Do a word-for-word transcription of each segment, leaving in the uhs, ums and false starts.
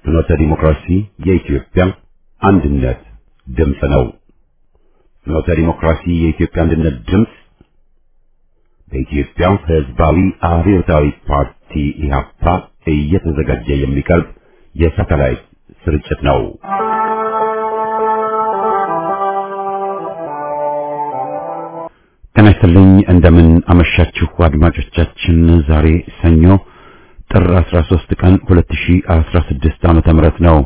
ፍኖተ ዲሞክራሲ የኢትዮጵያ አንድነት ድምፅ ነው። ፍኖተ ዲሞክራሲ የኢትዮጵያ አንድነት ድምፅ በኢትዮጵያ ሕዝባዊ አብዮታዊ ፓርቲ ኢህአፓ እየተዘጋጀ የሚቀርብ የሳተላይት ስርጭት ነው። ጤና ይስጥልኝ፣ እንደምን አመሻችሁ አድማጮቻችን። ዛሬ ሰኞ ጥር አስራ ሶስት ቀን ሁለት ሺህ አስራ ስድስት ዓመተ ምህረት ነው።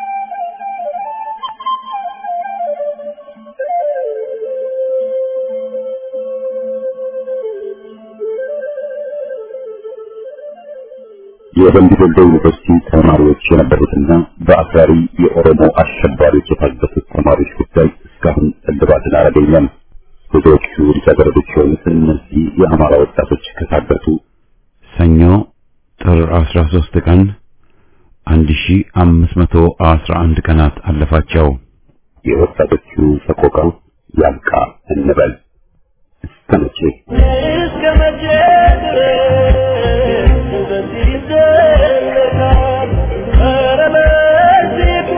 የደምቢ ዶሎ ዩኒቨርሲቲ ተማሪዎች የነበሩትና በአክራሪ የኦሮሞ አሸባሪዎች የታገቱት ተማሪዎች ጉዳይ እስካሁን እልባትን አላገኘም። ብዙዎቹ ልጃገረዶች የሆኑት እነዚህ የአማራ ወጣቶች ከታገቱ ሰኞ ጥር አስራ ሶስት ቀን አንድ ሺህ አምስት መቶ አስራ አንድ ቀናት አለፋቸው። የወጣቶቹ ሰቆቃ ያልቃ እንበል። እስከ መቼ እስከ መቼ ድረስ በዚህ ይዘለቃል? ኧረ በዚሁ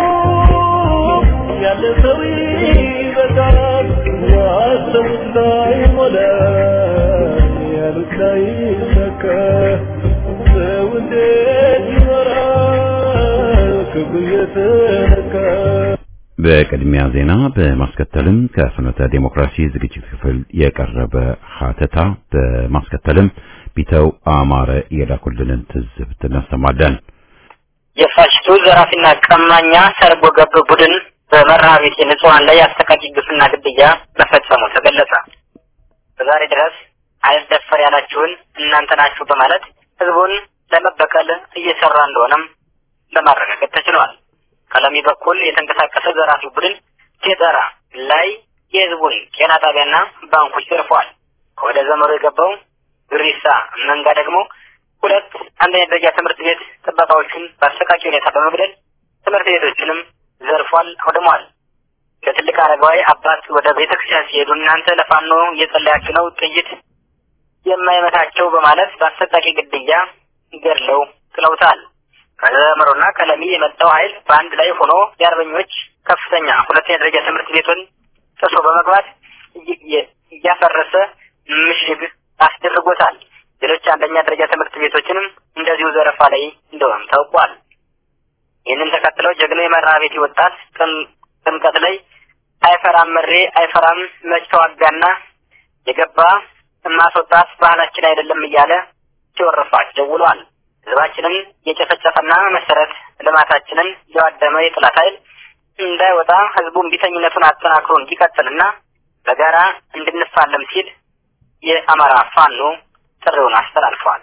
ያለፈው ይበቃል። ያሰቡት ላይ ሞላ ያሉት ላይ ሰካ ሰው እንዴት ይኖራል ክብሩ የተነካ? በቅድሚያ ዜና በማስከተልም ከፍኖተ ዲሞክራሲ ዝግጅት ክፍል የቀረበ ሀተታ በማስከተልም ቢተው አማረ የላኩልንን ትዝብት እናሰማለን። የፋሽቱ ዘራፊና ቀማኛ ሰርጎ ገብ ቡድን በመራቤት የንጹሃን ላይ አስተቃቂ ግፍና ግድያ መፈጸሙ ተገለጸ። በዛሬ ድረስ አይደፈር ያላችሁን እናንተ ናችሁ በማለት ህዝቡን ለመበቀል እየሰራ እንደሆነም ለማረጋገጥ ተችሏል። ከለሚ በኩል የተንቀሳቀሰ ዘራፊ ቡድን ቴጠራ ላይ የህዝቡን ጤና ጣቢያና ባንኮች ዘርፏል። ከወደ ዘመሩ የገባው ግሪሳ መንጋ ደግሞ ሁለት አንደኛ ደረጃ ትምህርት ቤት ጥበቃዎችን በአሰቃቂ ሁኔታ በመግደል ትምህርት ቤቶችንም ዘርፏል፣ አውድሟል። ለትልቅ አረጋዊ አባት ወደ ቤተክርስቲያን ሲሄዱ እናንተ ለፋኖ እየጸለያችሁ ነው፣ ጥይት የማይመታቸው በማለት በአሰቃቂ ግድያ ገድለው ጥለውታል። ከዘመሩና ከለሚ የመጣው ኃይል በአንድ ላይ ሆኖ የአርበኞች ከፍተኛ ሁለተኛ ደረጃ ትምህርት ቤቱን ጥሶ በመግባት እያፈረሰ ምሽግ አስደርጎታል። ሌሎች አንደኛ ደረጃ ትምህርት ቤቶችንም እንደዚሁ ዘረፋ ላይ እንደሆነም ታውቋል። ይህንን ተከትለው ጀግናው የመራቤት ወጣት ጥምቀት ላይ አይፈራም መሬ አይፈራም መች ተዋጋና የገባ ማስወጣት ባህላችን አይደለም እያለ ሲወርፋች ደውሏል። ህዝባችንን የጨፈጨፈና መሰረት ልማታችንን ያወደመ የጥላት ኃይል እንዳይወጣ ህዝቡን ቢተኝነቱን አጠናክሮ እንዲቀጥልና በጋራ እንድንፋለም ሲል የአማራ ፋኖ ጥሪውን አስተላልፏል።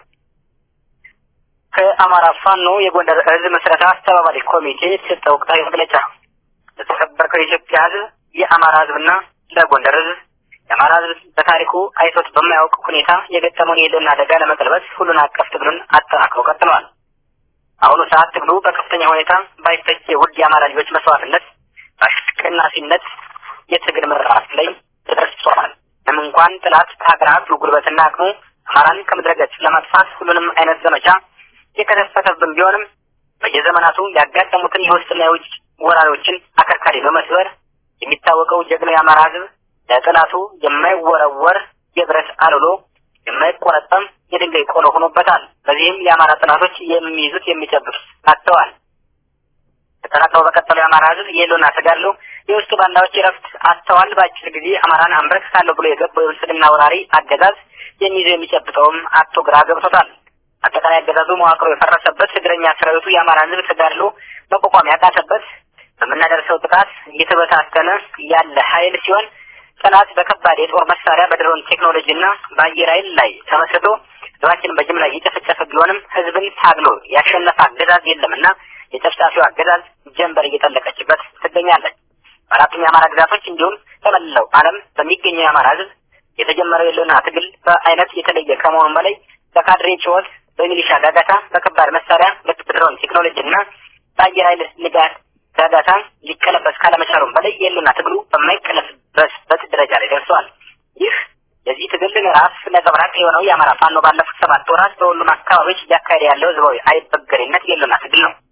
ከአማራ ፋኖ የጎንደር እዝ መስረታ አስተባባሪ ኮሚቴ የተሰጠው ወቅታዊ መግለጫ ለተከበረው የኢትዮጵያ ህዝብ የአማራ ህዝብና ለጎንደር ህዝብ የአማራ ህዝብ በታሪኩ አይቶት በማያውቅ ሁኔታ የገጠመውን የህልውና አደጋ ለመቀልበስ ሁሉን አቀፍ ትግሉን አጠናክሮ ቀጥሏል። አሁኑ ሰዓት ትግሉ በከፍተኛ ሁኔታ ባይተች የውድ የአማራ ልጆች መስዋዕትነት አሽቀናፊነት የትግል ምዕራፍ ላይ ተደርሷል። ምንም እንኳን ጥላት ሀገራት ጉልበትና አቅሙ አማራን ከምድረገጽ ለማጥፋት ሁሉንም አይነት ዘመቻ የከተፈተብን ቢሆንም በየዘመናቱ ያጋጠሙትን የውስጥና የውጭ ወራሪዎችን አከርካሪ በመስበር የሚታወቀው ጀግናው የአማራ ህዝብ ለጥላቱ የማይወረወር የብረት አልሎ የማይቆረጠም የድንጋይ ቆሎ ሆኖበታል። በዚህም የአማራ ጥላቶች የሚይዙት የሚጨብጡት አጥተዋል። ተጠናክረው በቀጠለው የአማራ ህዝብ የህልውና ተጋድሎ የውስጥ ባንዳዎች ረፍት አጥተዋል። በአጭር ጊዜ አማራን አንበረክካለሁ ብሎ የገባው የብልጽግና ወራሪ አገዛዝ የሚይዘው የሚጨብጠውም አጥቶ ግራ ገብቶታል። አጠቃላይ አገዛዙ መዋቅሩ የፈረሰበት እግረኛ ሰራዊቱ የአማራ ህዝብ ተጋድሎ መቋቋም ያቃተበት በመናደርሰው ጥቃት እየተበታተነ ያለ ኃይል ሲሆን ጥላት በከባድ የጦር መሳሪያ በድሮን ቴክኖሎጂና በአየር ኃይል ላይ ተመስርቶ ህዝባችን በጅምላ እየተፈጨፈ ቢሆንም ህዝብን ታግሎ ያሸነፈ አገዛዝ የለምና የጨፍጫፊው አገዛዝ ጀንበር እየጠለቀችበት ትገኛለች። በአራቱም የአማራ ግዛቶች እንዲሁም በመላው ዓለም በሚገኘው የአማራ ህዝብ የተጀመረው የህልውና ትግል በአይነት የተለየ ከመሆኑም በላይ በካድሬ ጩኸት፣ በሚሊሻ ጋጋታ፣ በከባድ መሳሪያ በድሮን ቴክኖሎጂና በአየር ኃይል ንጋት ጋጋታ ሊቀለበስ ካለመቻሉም በላይ የህልውና ትግሉ በማይቀለበስበት ደረጃ ላይ ደርሷል። ይህ የዚህ ትግል ምዕራፍ ነጸብራቅ የሆነው የአማራ ፋኖ ባለፉት ሰባት ወራት በሁሉም አካባቢዎች እያካሄደ ያለው ህዝባዊ አይበገሬነት የህልውና ትግል ነው።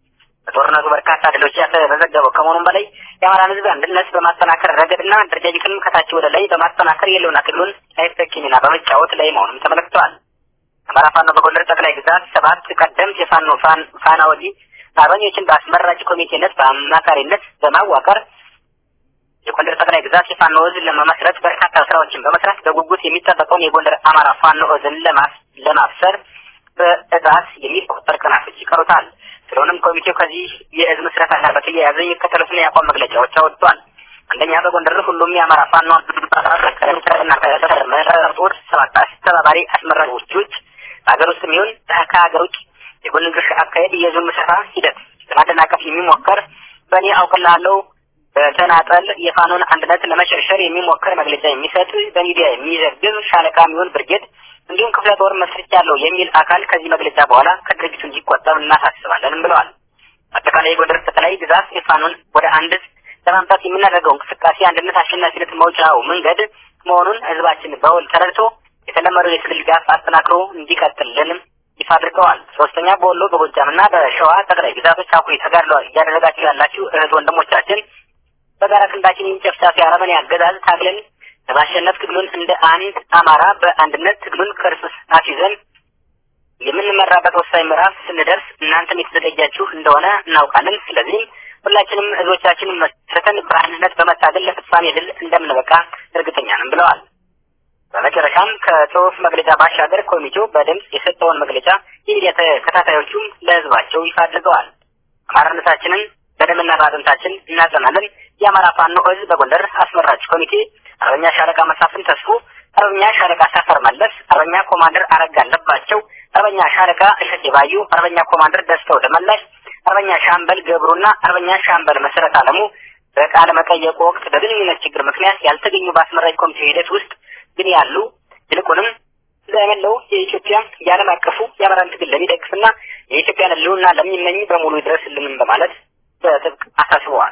በጦርነቱ በርካታ ድሎች ያተበዘገበው ከመሆኑም በላይ የአማራን ህዝብ አንድነት በማጠናከር ረገድና አደረጃጀቱን ከታች ወደ ላይ በማጠናከር የለውና ትግሉን ሳይተኪ ሚና በመጫወት ላይ መሆኑን ተመልክቷል። አማራ ፋኖ በጎንደር ጠቅላይ ግዛት ሰባት ቀደምት የፋኖ ፋን ፋናወዲ አርበኞችን በአስመራጭ ኮሚቴነት በአማካሪነት በማዋቀር የጎንደር ጠቅላይ ግዛት የፋኖ ዕዝን ለመመስረት በርካታ ስራዎችን በመስራት በጉጉት የሚጠበቀውን የጎንደር አማራ ፋኖ ዕዝን ለማፍሰር በእጣት የሚቆጠር ቀናቶች ይቀሩታል። ስለሆነም ኮሚቴው ከዚህ የዕዝ ምስረታ ጋር በተያያዘ የሚከተሉትን የአቋም መግለጫዎች አወጥቷል። አንደኛ፣ በጎንደር ሁሉም የአማራ ፋኖ አስተዳደርና ተሰረመረጦች ሰባት አስተባባሪ አስመራጮች ሀገር ውስጥ የሚሆን ከሀገር ውጭ የጎንደር አካሄድ የዞን ምስረታ ሂደት ለማደናቀፍ የሚሞከር በእኔ አውቅላለሁ በተናጠል የፋኖን አንድነት ለመሸርሸር የሚሞከር መግለጫ የሚሰጥ በሚዲያ የሚዘግብ ሻለቃ የሚሆን ብርጌድ እንዲሁም ክፍለ ጦር መስርቻለሁ የሚል አካል ከዚህ መግለጫ በኋላ ከድርጅቱ እንዲቆጠብ እናሳስባለን ብለዋል። አጠቃላይ የጎንደር ጠቅላይ ግዛት የፋኖን ወደ አንድ ለማምጣት የምናደርገው እንቅስቃሴ አንድነት አሸናፊነት መውጫው መንገድ መሆኑን ህዝባችን በውል ተረድቶ የተለመደው የትግል ድጋፍ አጠናክሮ እንዲቀጥልልን ይፋ አድርገዋል። ሶስተኛ፣ በወሎ በጎጃምና በሸዋ ጠቅላይ ግዛቶች አኩሪ ተጋድሎ እያደረጋችሁ ያላችሁ እህት ወንድሞቻችን በጋራ ክንዳችን የሚጨፍጫፊ አረመኔ አገዛዝ ታግለን ለማሸነፍ ትግሉን እንደ አንድ አማራ በአንድነት ትግሉን ከርሱስ አስይዘን የምንመራበት ወሳኝ ምዕራፍ ስንደርስ እናንተም የተዘጋጃችሁ እንደሆነ እናውቃለን። ስለዚህ ሁላችንም ህዝቦቻችን መስርተን በአንድነት በመታገል ለፍጻሜ ድል እንደምንበቃ እርግጠኛ ነን ብለዋል። በመጨረሻም ከጽሁፍ መግለጫ ባሻገር ኮሚቴው በድምጽ የሰጠውን መግለጫ የሚዲያ ተከታታዮቹም ለህዝባቸው ይፋ አድርገዋል። አማራነታችንን በደምና በአጥንታችን እናጸናለን። የአማራ ፋኖ ዕዝ በጎንደር አስመራጭ ኮሚቴ አርበኛ ሻለቃ መሳፍን ተስፉ፣ አርበኛ ሻለቃ ሰፈር መለስ፣ አርበኛ ኮማንደር አረጋ አለባቸው፣ አርበኛ ሻለቃ እሸቴ ባዩ፣ አርበኛ ኮማንደር ደስተው ደመላሽ፣ አርበኛ ሻምበል ገብሩና አርበኛ ሻምበል መሰረት አለሙ በቃለ መጠየቁ ወቅት በግንኙነት ችግር ምክንያት ያልተገኙ በአስመራጭ ኮሚቴ ሂደት ውስጥ ግን ያሉ ይልቁንም ለመላው የኢትዮጵያ የዓለም አቀፉ የአማራን ትግል ለሚደግፍና የኢትዮጵያን ህልውና ለሚመኝ በሙሉ ይድረስልንም በማለት በጥብቅ አሳስበዋል።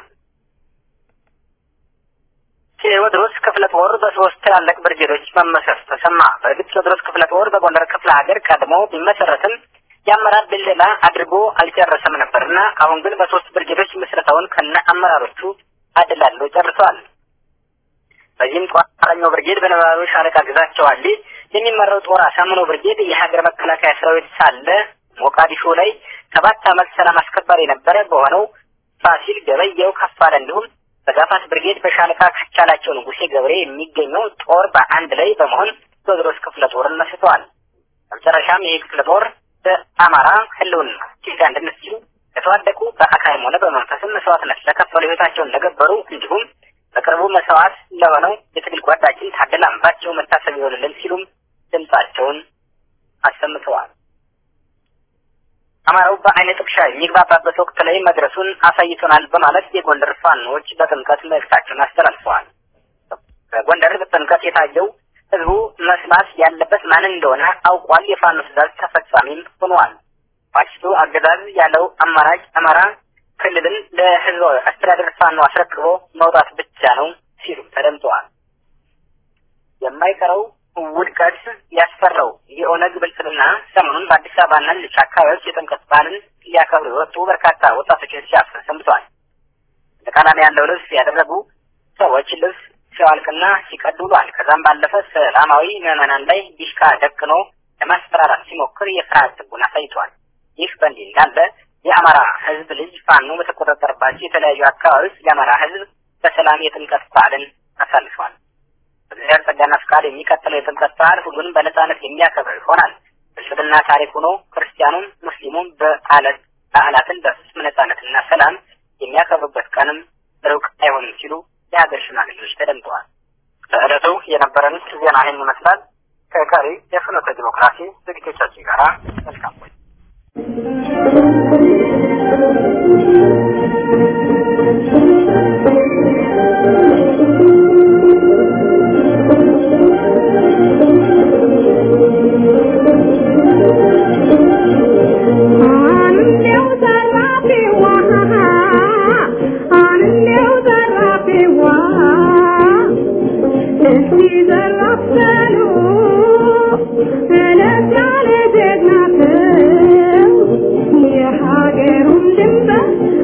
ቴዎድሮስ ክፍለ ጦር በሶስት ትላልቅ ብርጌዶች መመስረት ተሰማ። በእርግጥ ቴዎድሮስ ክፍለ ጦር በጎንደር ክፍለ ሀገር ቀድሞ ቢመሰረትም የአመራር ድልደላ አድርጎ አልጨረሰም ነበርና አሁን ግን በሶስት ብርጌዶች ምስረታውን ከነ አመራሮቹ አደላሎ ጨርሷል። በዚህም ቋራኛው ብርጌድ በነበሩ ሻለቃ ግዛቸው አሊ የሚመራው ጦር አሳምነው ብርጌድ የሀገር መከላከያ ሰራዊት ሳለ ሞቃዲሾ ላይ ሰባት ዓመት ሰላም አስከባሪ የነበረ በሆነው ፋሲል ገበየው ከፋለ እንዲሁም በጋፋት ብርጌድ በሻለቃ ከቻላቸው ንጉሴ ገብሬ የሚገኘው ጦር በአንድ ላይ በመሆን ቴዎድሮስ ክፍለ ጦርን መስርተዋል። በመጨረሻም ይህ ክፍለ ጦር በአማራ ህልውና ሲል አንድነት ሲሉ የተዋደቁ በአካልም ሆነ በመንፈስም መስዋዕትነት ለከፈሉ ህይወታቸውን ለገበሩ እንዲሁም በቅርቡ መስዋዕት ለሆነው የትግል ጓዳችን ታደለ አምባቸው መታሰብ ይሆንልን ሲሉም ድምጻቸውን አሰምተዋል። አማራው በአይነ ጥቅሻ የሚግባባበት ወቅት ላይ መድረሱን አሳይቶናል በማለት የጎንደር ፋኖች በጥምቀት መልእክታቸውን አስተላልፈዋል። በጎንደር በጥምቀት የታየው ህዝቡ መስማት ያለበት ማን እንደሆነ አውቋል። የፋኖ ትዕዛዝ ተፈጻሚም ሆኗል። ፋሽስቱ አገዛዝ ያለው አማራጭ አማራ ክልልን ለህዝባዊ አስተዳደር ፋኖ አስረክቦ መውጣት ብቻ ነው ሲሉ ተደምጠዋል። የማይቀረው ውድቀት ያስፈራው የኦነግ ብልጽግና ሰሞኑን በአዲስ አበባና ሌሎች አካባቢዎች የጥምቀት በዓልን ሊያከብሩ የወጡ በርካታ ወጣቶችን ሲያፍን ሰንብተዋል። ተቃራኒ ያለው ልብስ ያደረጉ ሰዎች ልብስ ሲያልቅና ሲቀዱ ውለዋል። ከዛም ባለፈ ሰላማዊ ምዕመናን ላይ ዲሽቃ ደቅኖ ለማስፈራራት ሲሞክር የፍርሃት ጥጉን አሳይቷል። ይህ በእንዲህ እንዳለ የአማራ ህዝብ ልጅ ፋኖ በተቆጣጠረባቸው የተለያዩ አካባቢዎች የአማራ ህዝብ በሰላም የጥምቀት በዓልን አሳልፏል። በዚያር ጸጋና ፍቃድ የሚቀጥለው የጥምቀት በዓል ሁሉንም በነጻነት የሚያከብር ይሆናል። ብልጽግና ታሪክ ሆኖ ክርስቲያኑም ሙስሊሙም በዓላት በዓላትን በፍጹም ነጻነትና ሰላም የሚያከብሩበት ቀንም ሩቅ አይሆንም ሲሉ የሀገር ሽማግሌዎች ተደምጠዋል። ለዕለቱ የነበረን ዜና ይህን ይመስላል። ከቀሪ የፍኖተ ዲሞክራሲ ዝግጅቶቻችን ጋር መልካም ቆይታ። Yeah.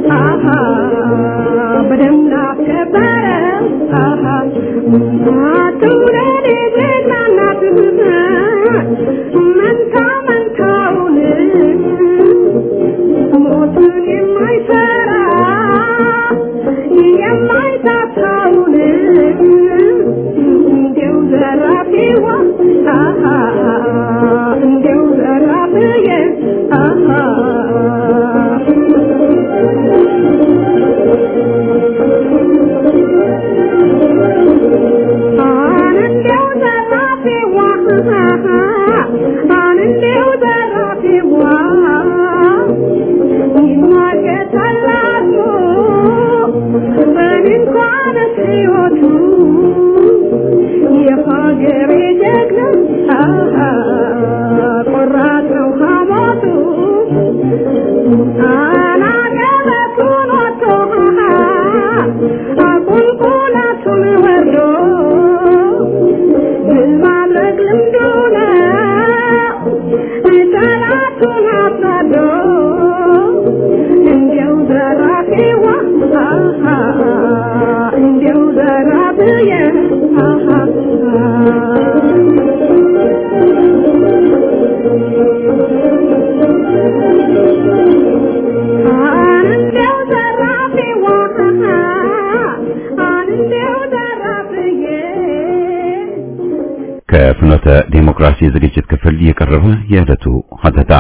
ከፍኖተ ዲሞክራሲ ዝግጅት ክፍል የቀረበ የዕለቱ ሀተታ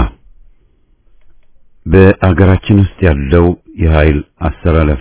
በአገራችን ውስጥ ያለው የኃይል አሰላለፍ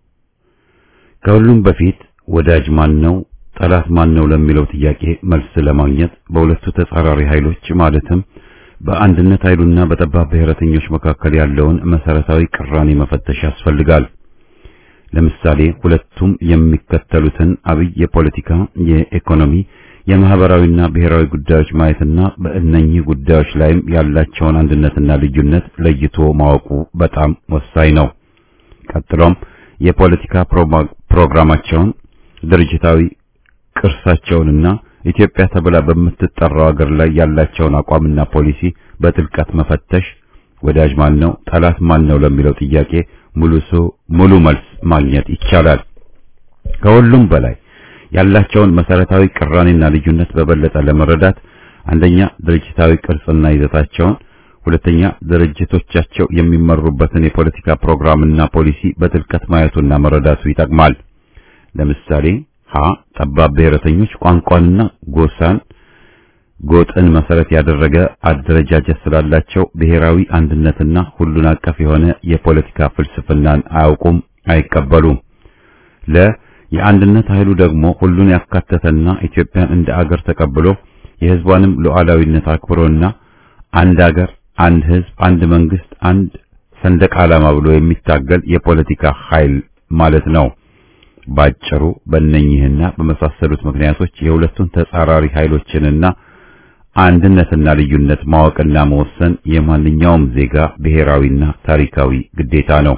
ከሁሉም በፊት ወዳጅ ማን ነው ጠላት ማን ነው ለሚለው ጥያቄ መልስ ለማግኘት በሁለቱ ተጻራሪ ኃይሎች ማለትም በአንድነት ኃይሉና በጠባብ ብሔረተኞች መካከል ያለውን መሰረታዊ ቅራኔ መፈተሽ ያስፈልጋል። ለምሳሌ ሁለቱም የሚከተሉትን አብይ የፖለቲካ፣ የኢኮኖሚ፣ የማህበራዊና ብሔራዊ ጉዳዮች ማየትና በእነኚህ ጉዳዮች ላይም ያላቸውን አንድነትና ልዩነት ለይቶ ማወቁ በጣም ወሳኝ ነው። ቀጥሎም የፖለቲካ ፕሮግራማቸውን፣ ድርጅታዊ ቅርሳቸውንና ኢትዮጵያ ተብላ በምትጠራው ሀገር ላይ ያላቸውን አቋምና ፖሊሲ በጥልቀት መፈተሽ ወዳጅ ማን ነው ጠላት ማን ነው ለሚለው ጥያቄ ሙሉ ሙሉ መልስ ማግኘት ይቻላል። ከሁሉም በላይ ያላቸውን መሰረታዊ ቅራኔና ልዩነት በበለጠ ለመረዳት አንደኛ ድርጅታዊ ቅርጽና ይዘታቸውን፣ ሁለተኛ ድርጅቶቻቸው የሚመሩበትን የፖለቲካ ፕሮግራምና ፖሊሲ በጥልቀት ማየቱና መረዳቱ ይጠቅማል። ለምሳሌ ሀ ጠባብ ብሔረተኞች ቋንቋንና ጎሳን ጎጥን መሰረት ያደረገ አደረጃጀት ስላላቸው ብሔራዊ አንድነትና ሁሉን አቀፍ የሆነ የፖለቲካ ፍልስፍናን አያውቁም፣ አይቀበሉም። ለ የአንድነት ኃይሉ ደግሞ ሁሉን ያካተተና ኢትዮጵያን እንደ አገር ተቀብሎ የሕዝቧንም ሉዓላዊነት አክብሮና አንድ አገር፣ አንድ ሕዝብ፣ አንድ መንግስት፣ አንድ ሰንደቅ ዓላማ ብሎ የሚታገል የፖለቲካ ኃይል ማለት ነው። ባጭሩ በእነኚህና በመሳሰሉት ምክንያቶች የሁለቱን ተጻራሪ ኃይሎችንና አንድነትና ልዩነት ማወቅና መወሰን የማንኛውም ዜጋ ብሔራዊና ታሪካዊ ግዴታ ነው።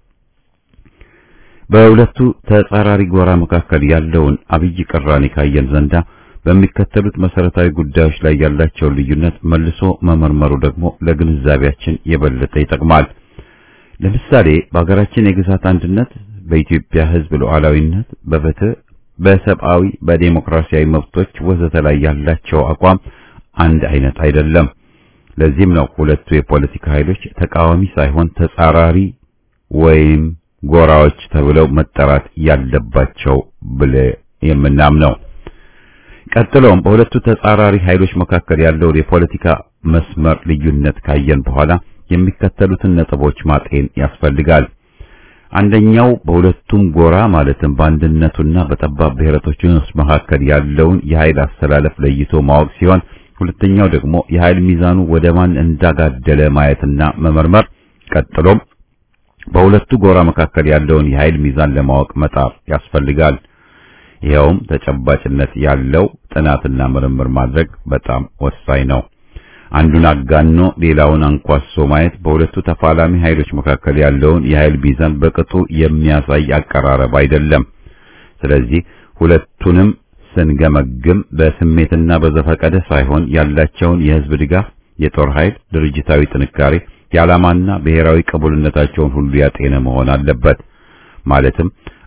በሁለቱ ተጻራሪ ጎራ መካከል ያለውን አብይ ቅራኔ ካየን ዘንዳ በሚከተሉት መሰረታዊ ጉዳዮች ላይ ያላቸው ልዩነት መልሶ መመርመሩ ደግሞ ለግንዛቤያችን የበለጠ ይጠቅማል። ለምሳሌ በአገራችን የግዛት አንድነት፣ በኢትዮጵያ ሕዝብ ሉዓላዊነት፣ በፍትህ፣ በሰብአዊ በዲሞክራሲያዊ መብቶች ወዘተ ላይ ያላቸው አቋም አንድ አይነት አይደለም። ለዚህም ነው ሁለቱ የፖለቲካ ኃይሎች ተቃዋሚ ሳይሆን ተጻራሪ ወይም ጎራዎች ተብለው መጠራት ያለባቸው ብለ የምናምነው። ቀጥሎም በሁለቱ ተጻራሪ ኃይሎች መካከል ያለው የፖለቲካ መስመር ልዩነት ካየን በኋላ የሚከተሉትን ነጥቦች ማጤን ያስፈልጋል። አንደኛው በሁለቱም ጎራ ማለትም በአንድነቱና በጠባብ ብሔረተኞች መካከል ያለውን የኃይል አስተላለፍ ለይቶ ማወቅ ሲሆን፣ ሁለተኛው ደግሞ የኃይል ሚዛኑ ወደ ማን እንዳጋደለ ማየትና መመርመር፣ ቀጥሎም በሁለቱ ጎራ መካከል ያለውን የኃይል ሚዛን ለማወቅ መጣር ያስፈልጋል። ይኸውም ተጨባጭነት ያለው ጥናትና ምርምር ማድረግ በጣም ወሳኝ ነው። አንዱን አጋኖ ሌላውን አንኳሶ ማየት በሁለቱ ተፋላሚ ኃይሎች መካከል ያለውን የኃይል ሚዛን በቅጡ የሚያሳይ አቀራረብ አይደለም። ስለዚህ ሁለቱንም ስንገመግም በስሜትና በዘፈቀደ ሳይሆን ያላቸውን የህዝብ ድጋፍ፣ የጦር ኃይል፣ ድርጅታዊ ጥንካሬ፣ የዓላማና ብሔራዊ ቅቡልነታቸውን ሁሉ ያጤነ መሆን አለበት። ማለትም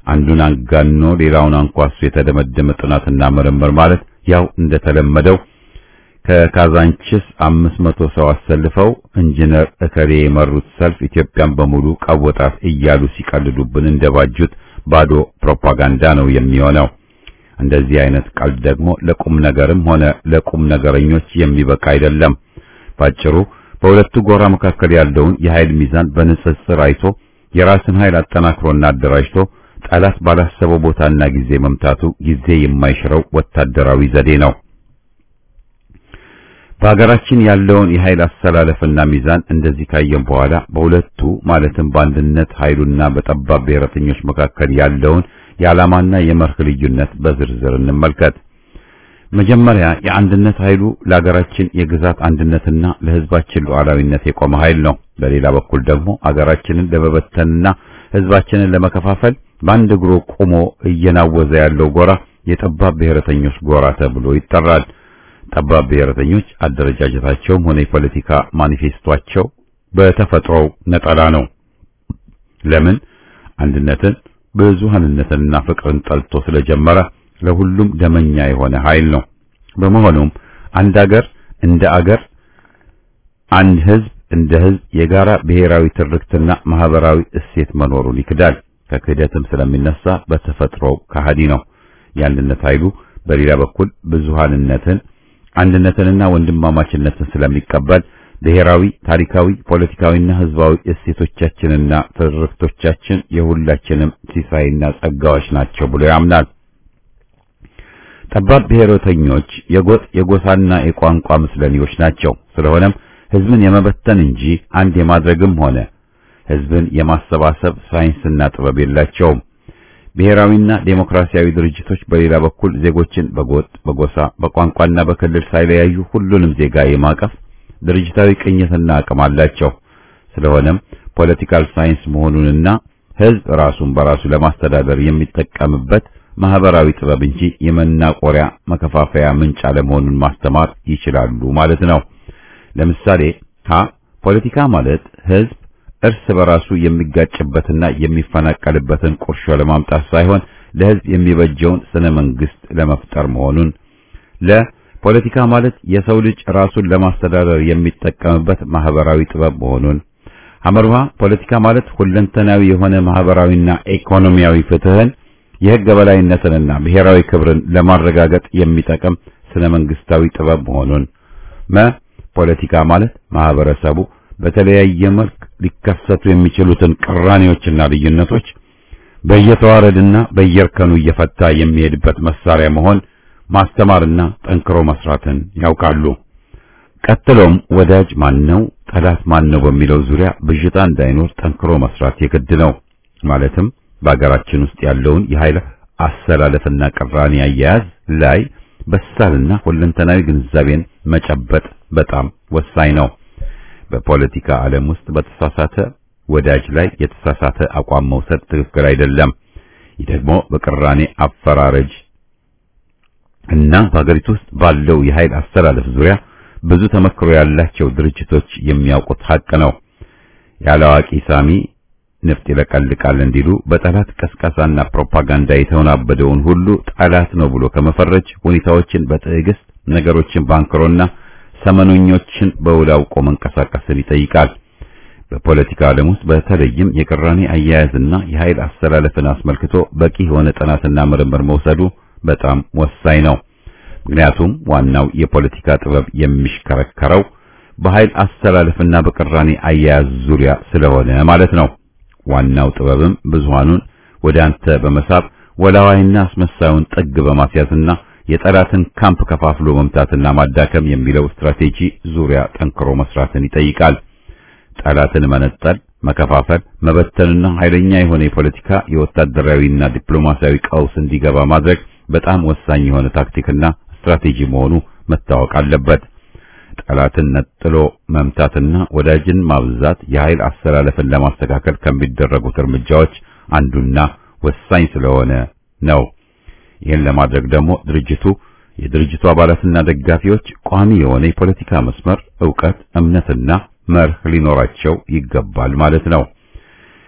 አንዱን አንጋኖ ሌላውን አንኳሶ የተደመደመ ጥናትና ምርምር ማለት ያው እንደተለመደው ከካዛንቺስ አምስት መቶ ሰው አሰልፈው ኢንጂነር እከሌ የመሩት ሰልፍ ኢትዮጵያን በሙሉ ቀወጣት እያሉ ሲቀልዱብን እንደባጁት ባዶ ፕሮፓጋንዳ ነው የሚሆነው። እንደዚህ አይነት ቀልድ ደግሞ ለቁም ነገርም ሆነ ለቁም ነገረኞች የሚበቃ አይደለም። ባጭሩ በሁለቱ ጎራ መካከል ያለውን የኃይል ሚዛን በንጽጽር አይቶ የራስን ኃይል አጠናክሮና አደራጅቶ ጠላት ባላሰበው ቦታና ጊዜ መምታቱ ጊዜ የማይሽረው ወታደራዊ ዘዴ ነው። በሀገራችን ያለውን የኃይል አሰላለፍና ሚዛን እንደዚህ ካየን በኋላ በሁለቱ ማለትም በአንድነት ኃይሉና በጠባብ ብሔረተኞች መካከል ያለውን የዓላማና የመርህ ልዩነት በዝርዝር እንመልከት። መጀመሪያ የአንድነት ኃይሉ ለሀገራችን የግዛት አንድነትና ለሕዝባችን ሉዓላዊነት የቆመ ኃይል ነው። በሌላ በኩል ደግሞ ሀገራችንን ለመበተንና ሕዝባችንን ለመከፋፈል በአንድ እግሩ ቆሞ እየናወዘ ያለው ጎራ የጠባብ ብሔረተኞች ጎራ ተብሎ ይጠራል። ጠባብ ብሔረተኞች አደረጃጀታቸውም ሆነ የፖለቲካ ማኒፌስቶአቸው በተፈጥሮው ነጠላ ነው። ለምን? አንድነትን ብዙሃንነትንና ፍቅርን ጠልቶ ስለጀመረ ለሁሉም ደመኛ የሆነ ኃይል ነው። በመሆኑም አንድ አገር እንደ አገር፣ አንድ ህዝብ እንደ ህዝብ የጋራ ብሔራዊ ትርክትና ማህበራዊ እሴት መኖሩን ይክዳል። ከክህደትም ስለሚነሳ በተፈጥሮው ከሃዲ ነው። የአንድነት ኃይሉ በሌላ በኩል ብዙሃንነትን አንድነትንና ወንድማማችነትን ስለሚቀበል ብሔራዊ፣ ታሪካዊ፣ ፖለቲካዊና ህዝባዊ እሴቶቻችንና ትርክቶቻችን የሁላችንም ሲሳይና ጸጋዎች ናቸው ብሎ ያምናል። ጠባብ ብሔረተኞች የጎጥ የጎሳና የቋንቋ ምስለኔዎች ናቸው። ስለሆነም ህዝብን የመበተን እንጂ አንድ የማድረግም ሆነ ህዝብን የማሰባሰብ ሳይንስና ጥበብ የላቸውም። ብሔራዊና ዴሞክራሲያዊ ድርጅቶች በሌላ በኩል ዜጎችን በጎጥ በጎሳ በቋንቋና በክልል ሳይለያዩ ሁሉንም ዜጋ የማቀፍ ድርጅታዊ ቅኝትና አቅም አላቸው። ስለሆነም ፖለቲካል ሳይንስ መሆኑንና ህዝብ ራሱን በራሱ ለማስተዳደር የሚጠቀምበት ማህበራዊ ጥበብ እንጂ የመናቆሪያ መከፋፈያ ምንጭ አለመሆኑን ማስተማር ይችላሉ ማለት ነው። ለምሳሌ ሀ ፖለቲካ ማለት ህዝብ እርስ በራሱ የሚጋጭበትና የሚፈናቀልበትን ቁርሾ ለማምጣት ሳይሆን ለህዝብ የሚበጀውን ስነ መንግስት ለመፍጠር መሆኑን። ለ ፖለቲካ ማለት የሰው ልጅ ራሱን ለማስተዳደር የሚጠቀምበት ማህበራዊ ጥበብ መሆኑን። ሐመርሃ ፖለቲካ ማለት ሁለንተናዊ የሆነ ማህበራዊና ኢኮኖሚያዊ ፍትህን የህግ በላይነትንና ብሔራዊ ክብርን ለማረጋገጥ የሚጠቅም ስነ መንግስታዊ ጥበብ መሆኑን። መ ፖለቲካ ማለት ማህበረሰቡ በተለያየ መልክ ሊከሰቱ የሚችሉትን ቅራኔዎችና ልዩነቶች በየተዋረድና በየርከኑ እየፈታ የሚሄድበት መሳሪያ መሆን ማስተማርና ጠንክሮ መስራትን ያውቃሉ። ቀጥሎም ወዳጅ ማን ነው ጠላት ማን ነው በሚለው ዙሪያ ብዥታ እንዳይኖር ጠንክሮ መስራት የግድ ነው። ማለትም በአገራችን ውስጥ ያለውን የኃይል አሰላለፍና ቅራኔ አያያዝ ላይ በሳልና ሁለንተናዊ ግንዛቤን መጨበጥ በጣም ወሳኝ ነው። በፖለቲካ ዓለም ውስጥ በተሳሳተ ወዳጅ ላይ የተሳሳተ አቋም መውሰድ ትክክል አይደለም። ይህ ደግሞ በቅራኔ አፈራረጅ እና በአገሪቱ ውስጥ ባለው የኃይል አስተላለፍ ዙሪያ ብዙ ተመክሮ ያላቸው ድርጅቶች የሚያውቁት ሐቅ ነው። ያላዋቂ ሳሚ ንፍጥ ይለቀልቃል እንዲሉ በጠላት ቀስቀሳና ፕሮፓጋንዳ የተወናበደውን ሁሉ ጠላት ነው ብሎ ከመፈረጅ ሁኔታዎችን በትዕግስት ነገሮችን ባንክሮና ሰመኖኞችን በውል አውቆ መንቀሳቀስን ይጠይቃል። በፖለቲካ ዓለም ውስጥ በተለይም የቅራኔ አያያዝና የኃይል አስተላለፍን አስመልክቶ በቂ የሆነ ጥናትና ምርምር መውሰዱ በጣም ወሳኝ ነው። ምክንያቱም ዋናው የፖለቲካ ጥበብ የሚሽከረከረው በኃይል አስተላለፍና በቅራኔ አያያዝ ዙሪያ ስለሆነ ማለት ነው። ዋናው ጥበብም ብዙሃኑን ወደ አንተ በመሳብ ወላዋይና አስመሳዩን ጥግ በማስያዝና የጠላትን ካምፕ ከፋፍሎ መምታትና ማዳከም የሚለው ስትራቴጂ ዙሪያ ጠንክሮ መስራትን ይጠይቃል። ጠላትን መነጠል፣ መከፋፈል፣ መበተንና ኃይለኛ የሆነ የፖለቲካ የወታደራዊና ዲፕሎማሲያዊ ቀውስ እንዲገባ ማድረግ በጣም ወሳኝ የሆነ ታክቲክና ስትራቴጂ መሆኑ መታወቅ አለበት። ጠላትን ነጥሎ መምታትና ወዳጅን ማብዛት የኃይል አስተላለፍን ለማስተካከል ከሚደረጉት እርምጃዎች አንዱና ወሳኝ ስለሆነ ነው። ይህን ለማድረግ ደግሞ ድርጅቱ የድርጅቱ አባላትና ደጋፊዎች ቋሚ የሆነ የፖለቲካ መስመር፣ ዕውቀት፣ እምነትና መርህ ሊኖራቸው ይገባል ማለት ነው።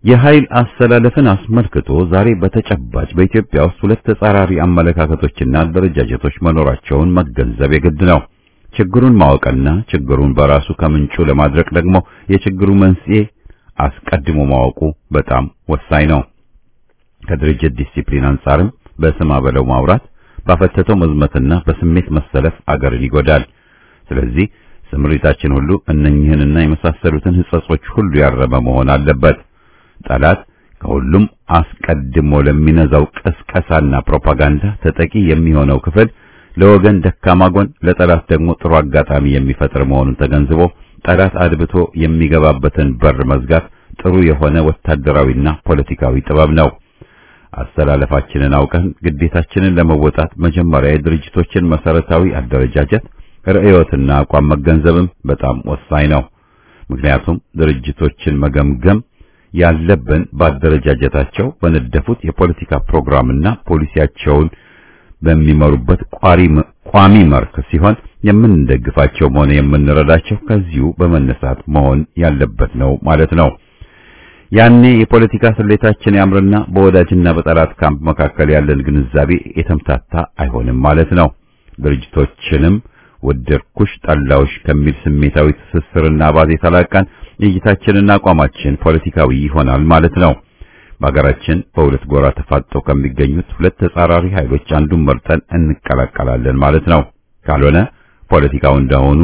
የኃይል አሰላለፍን አስመልክቶ ዛሬ በተጨባጭ በኢትዮጵያ ውስጥ ሁለት ተጻራሪ አመለካከቶችና አደረጃጀቶች መኖራቸውን መገንዘብ የግድ ነው። ችግሩን ማወቅና ችግሩን በራሱ ከምንጩ ለማድረቅ ደግሞ የችግሩ መንስኤ አስቀድሞ ማወቁ በጣም ወሳኝ ነው። ከድርጅት ዲሲፕሊን አንጻርም በስማ በለው ማውራት፣ ባፈተተው መዝመትና በስሜት መሰለፍ አገርን ይጎዳል። ስለዚህ ስምሪታችን ሁሉ እነኚህንና የመሳሰሉትን ህጸጾች ሁሉ ያረመ መሆን አለበት። ጠላት ከሁሉም አስቀድሞ ለሚነዛው ቅስቀሳና ፕሮፓጋንዳ ተጠቂ የሚሆነው ክፍል ለወገን ደካማ ጎን፣ ለጠላት ደግሞ ጥሩ አጋጣሚ የሚፈጥር መሆኑን ተገንዝቦ ጠላት አድብቶ የሚገባበትን በር መዝጋት ጥሩ የሆነ ወታደራዊና ፖለቲካዊ ጥበብ ነው። አስተላለፋችንን አውቀን ግዴታችንን ለመወጣት መጀመሪያ የድርጅቶችን መሰረታዊ አደረጃጀት፣ ርዕዮትና አቋም መገንዘብም በጣም ወሳኝ ነው። ምክንያቱም ድርጅቶችን መገምገም ያለብን በአደረጃጀታቸው በነደፉት የፖለቲካ ፕሮግራምና ፖሊሲያቸውን በሚመሩበት ቋሚ መርህ ሲሆን የምንደግፋቸው ሆነ የምንረዳቸው ከዚሁ በመነሳት መሆን ያለበት ነው ማለት ነው። ያኔ የፖለቲካ ስሌታችን ያምርና በወዳጅና በጠላት ካምፕ መካከል ያለን ግንዛቤ የተምታታ አይሆንም ማለት ነው። ድርጅቶችንም ወደድኩሽ ጠላውሽ ከሚል ስሜታዊ ትስስርና ባዜ ተላቀን እይታችንና አቋማችን ፖለቲካዊ ይሆናል ማለት ነው። በአገራችን በሁለት ጎራ ተፋጠው ከሚገኙት ሁለት ተጻራሪ ኃይሎች አንዱን መርጠን እንቀላቀላለን ማለት ነው። ካልሆነ ፖለቲካው እንደሆኑ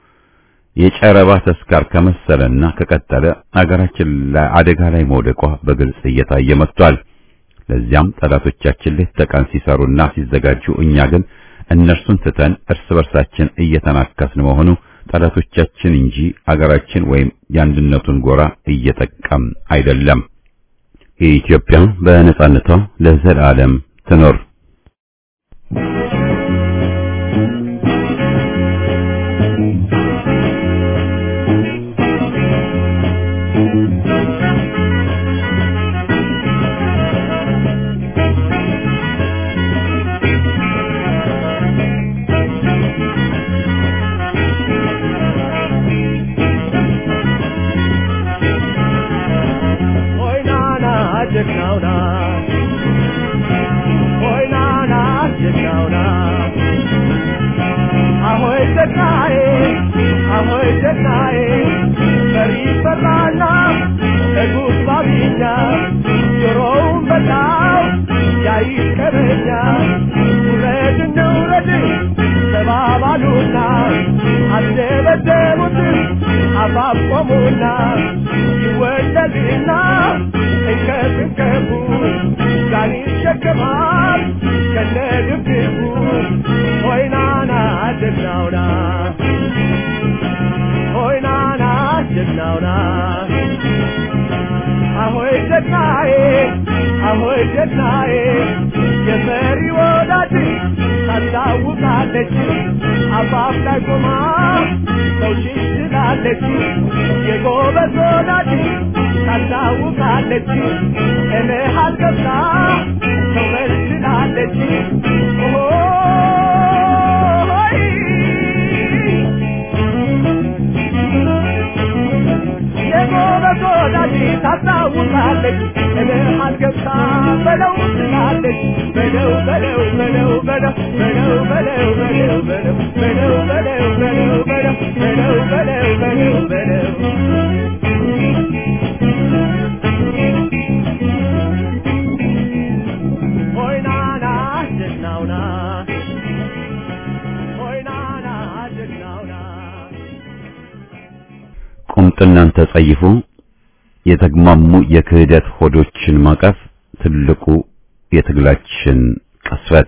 የጨረባ ተስካር ከመሰለና ከቀጠለ አገራችን ላይ አደጋ ላይ መውደቋ በግልጽ እየታየ መጥቷል። ለዚያም ጠላቶቻችን ሌት ተቀን ሲሰሩና ሲዘጋጁ፣ እኛ ግን እነርሱን ትተን እርስ በርሳችን እየተናከስን መሆኑ ጠላቶቻችን እንጂ አገራችን ወይም የአንድነቱን ጎራ እየጠቀም አይደለም። ኢትዮጵያ በነጻነቷ ለዘላለም ትኖር። ቁምጥናን ተጸይፎ የተግማሙ የክህደት ሆዶችን ማቀፍ ትልቁ የትግላችን ቅስፈት።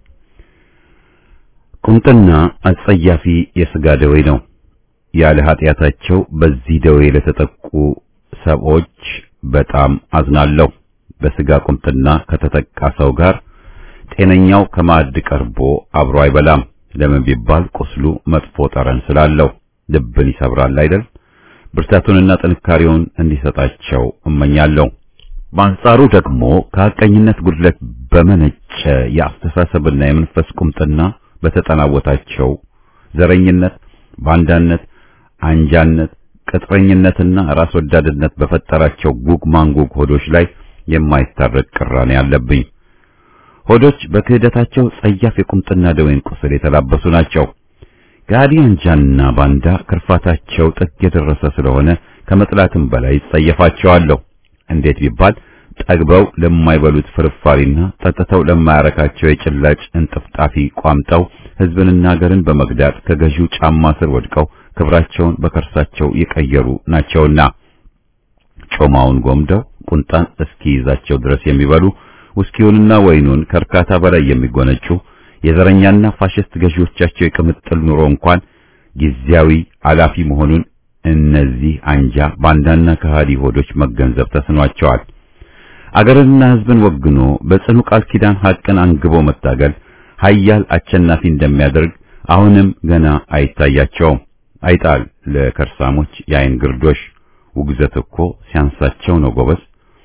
ቁምጥና አጸያፊ የሥጋ ደዌ ነው። ያለ ኃጢአታቸው በዚህ ደዌ ለተጠቁ ሰዎች በጣም አዝናለሁ። በሥጋ ቁምጥና ከተጠቃ ሰው ጋር ጤነኛው ከማዕድ ቀርቦ አብሮ አይበላም። ለምን ቢባል ቁስሉ መጥፎ ጠረን ስላለው ልብን ይሰብራል አይደል? ብርታቱንና ጥንካሬውን እንዲሰጣቸው እመኛለሁ። በአንጻሩ ደግሞ ከሐቀኝነት ጉድለት በመነጨ የአስተሳሰብና የመንፈስ ቁምጥና በተጠናወታቸው ዘረኝነት፣ ባንዳነት፣ አንጃነት፣ ቅጥረኝነትና ራስ ወዳድነት በፈጠራቸው ጉግ ማንጉግ ሆዶች ላይ የማይታረቅ ቅራኔ አለብኝ። ሆዶች በክህደታቸው ጸያፍ የቁምጥና ደዌን ቁስል የተላበሱ ናቸው። ጋዲያንጃና ባንዳ ክርፋታቸው ጥግ የደረሰ ስለሆነ ከመጥላትም በላይ ይጸየፋቸዋለሁ። እንዴት ቢባል ጠግበው ለማይበሉት ፍርፋሪና ጠጥተው ለማያረካቸው የጭላጭ እንጥፍጣፊ ቋምጠው ሕዝብንና ሀገርን በመግዳት ከገዢው ጫማ ስር ወድቀው ክብራቸውን በከርሳቸው የቀየሩ ናቸውና ጮማውን ጎምደው ቁንጣን እስኪይዛቸው ድረስ የሚበሉ ውስኪውንና ወይኑን ከርካታ በላይ የሚጎነጩ የዘረኛና ፋሽስት ገዢዎቻቸው የቅምጥል ኑሮ እንኳን ጊዜያዊ አላፊ መሆኑን እነዚህ አንጃ ባንዳና ከሃዲ ሆዶች መገንዘብ ተስኗቸዋል። አገርንና ሕዝብን ወግኖ በጽኑ ቃል ኪዳን ሐቅን አንግቦ መታገል ኃያል አሸናፊ እንደሚያደርግ አሁንም ገና አይታያቸውም። አይጣል ለከርሳሞች የአይን ግርዶሽ ውግዘት እኮ ሲያንሳቸው ነው ጎበዝ።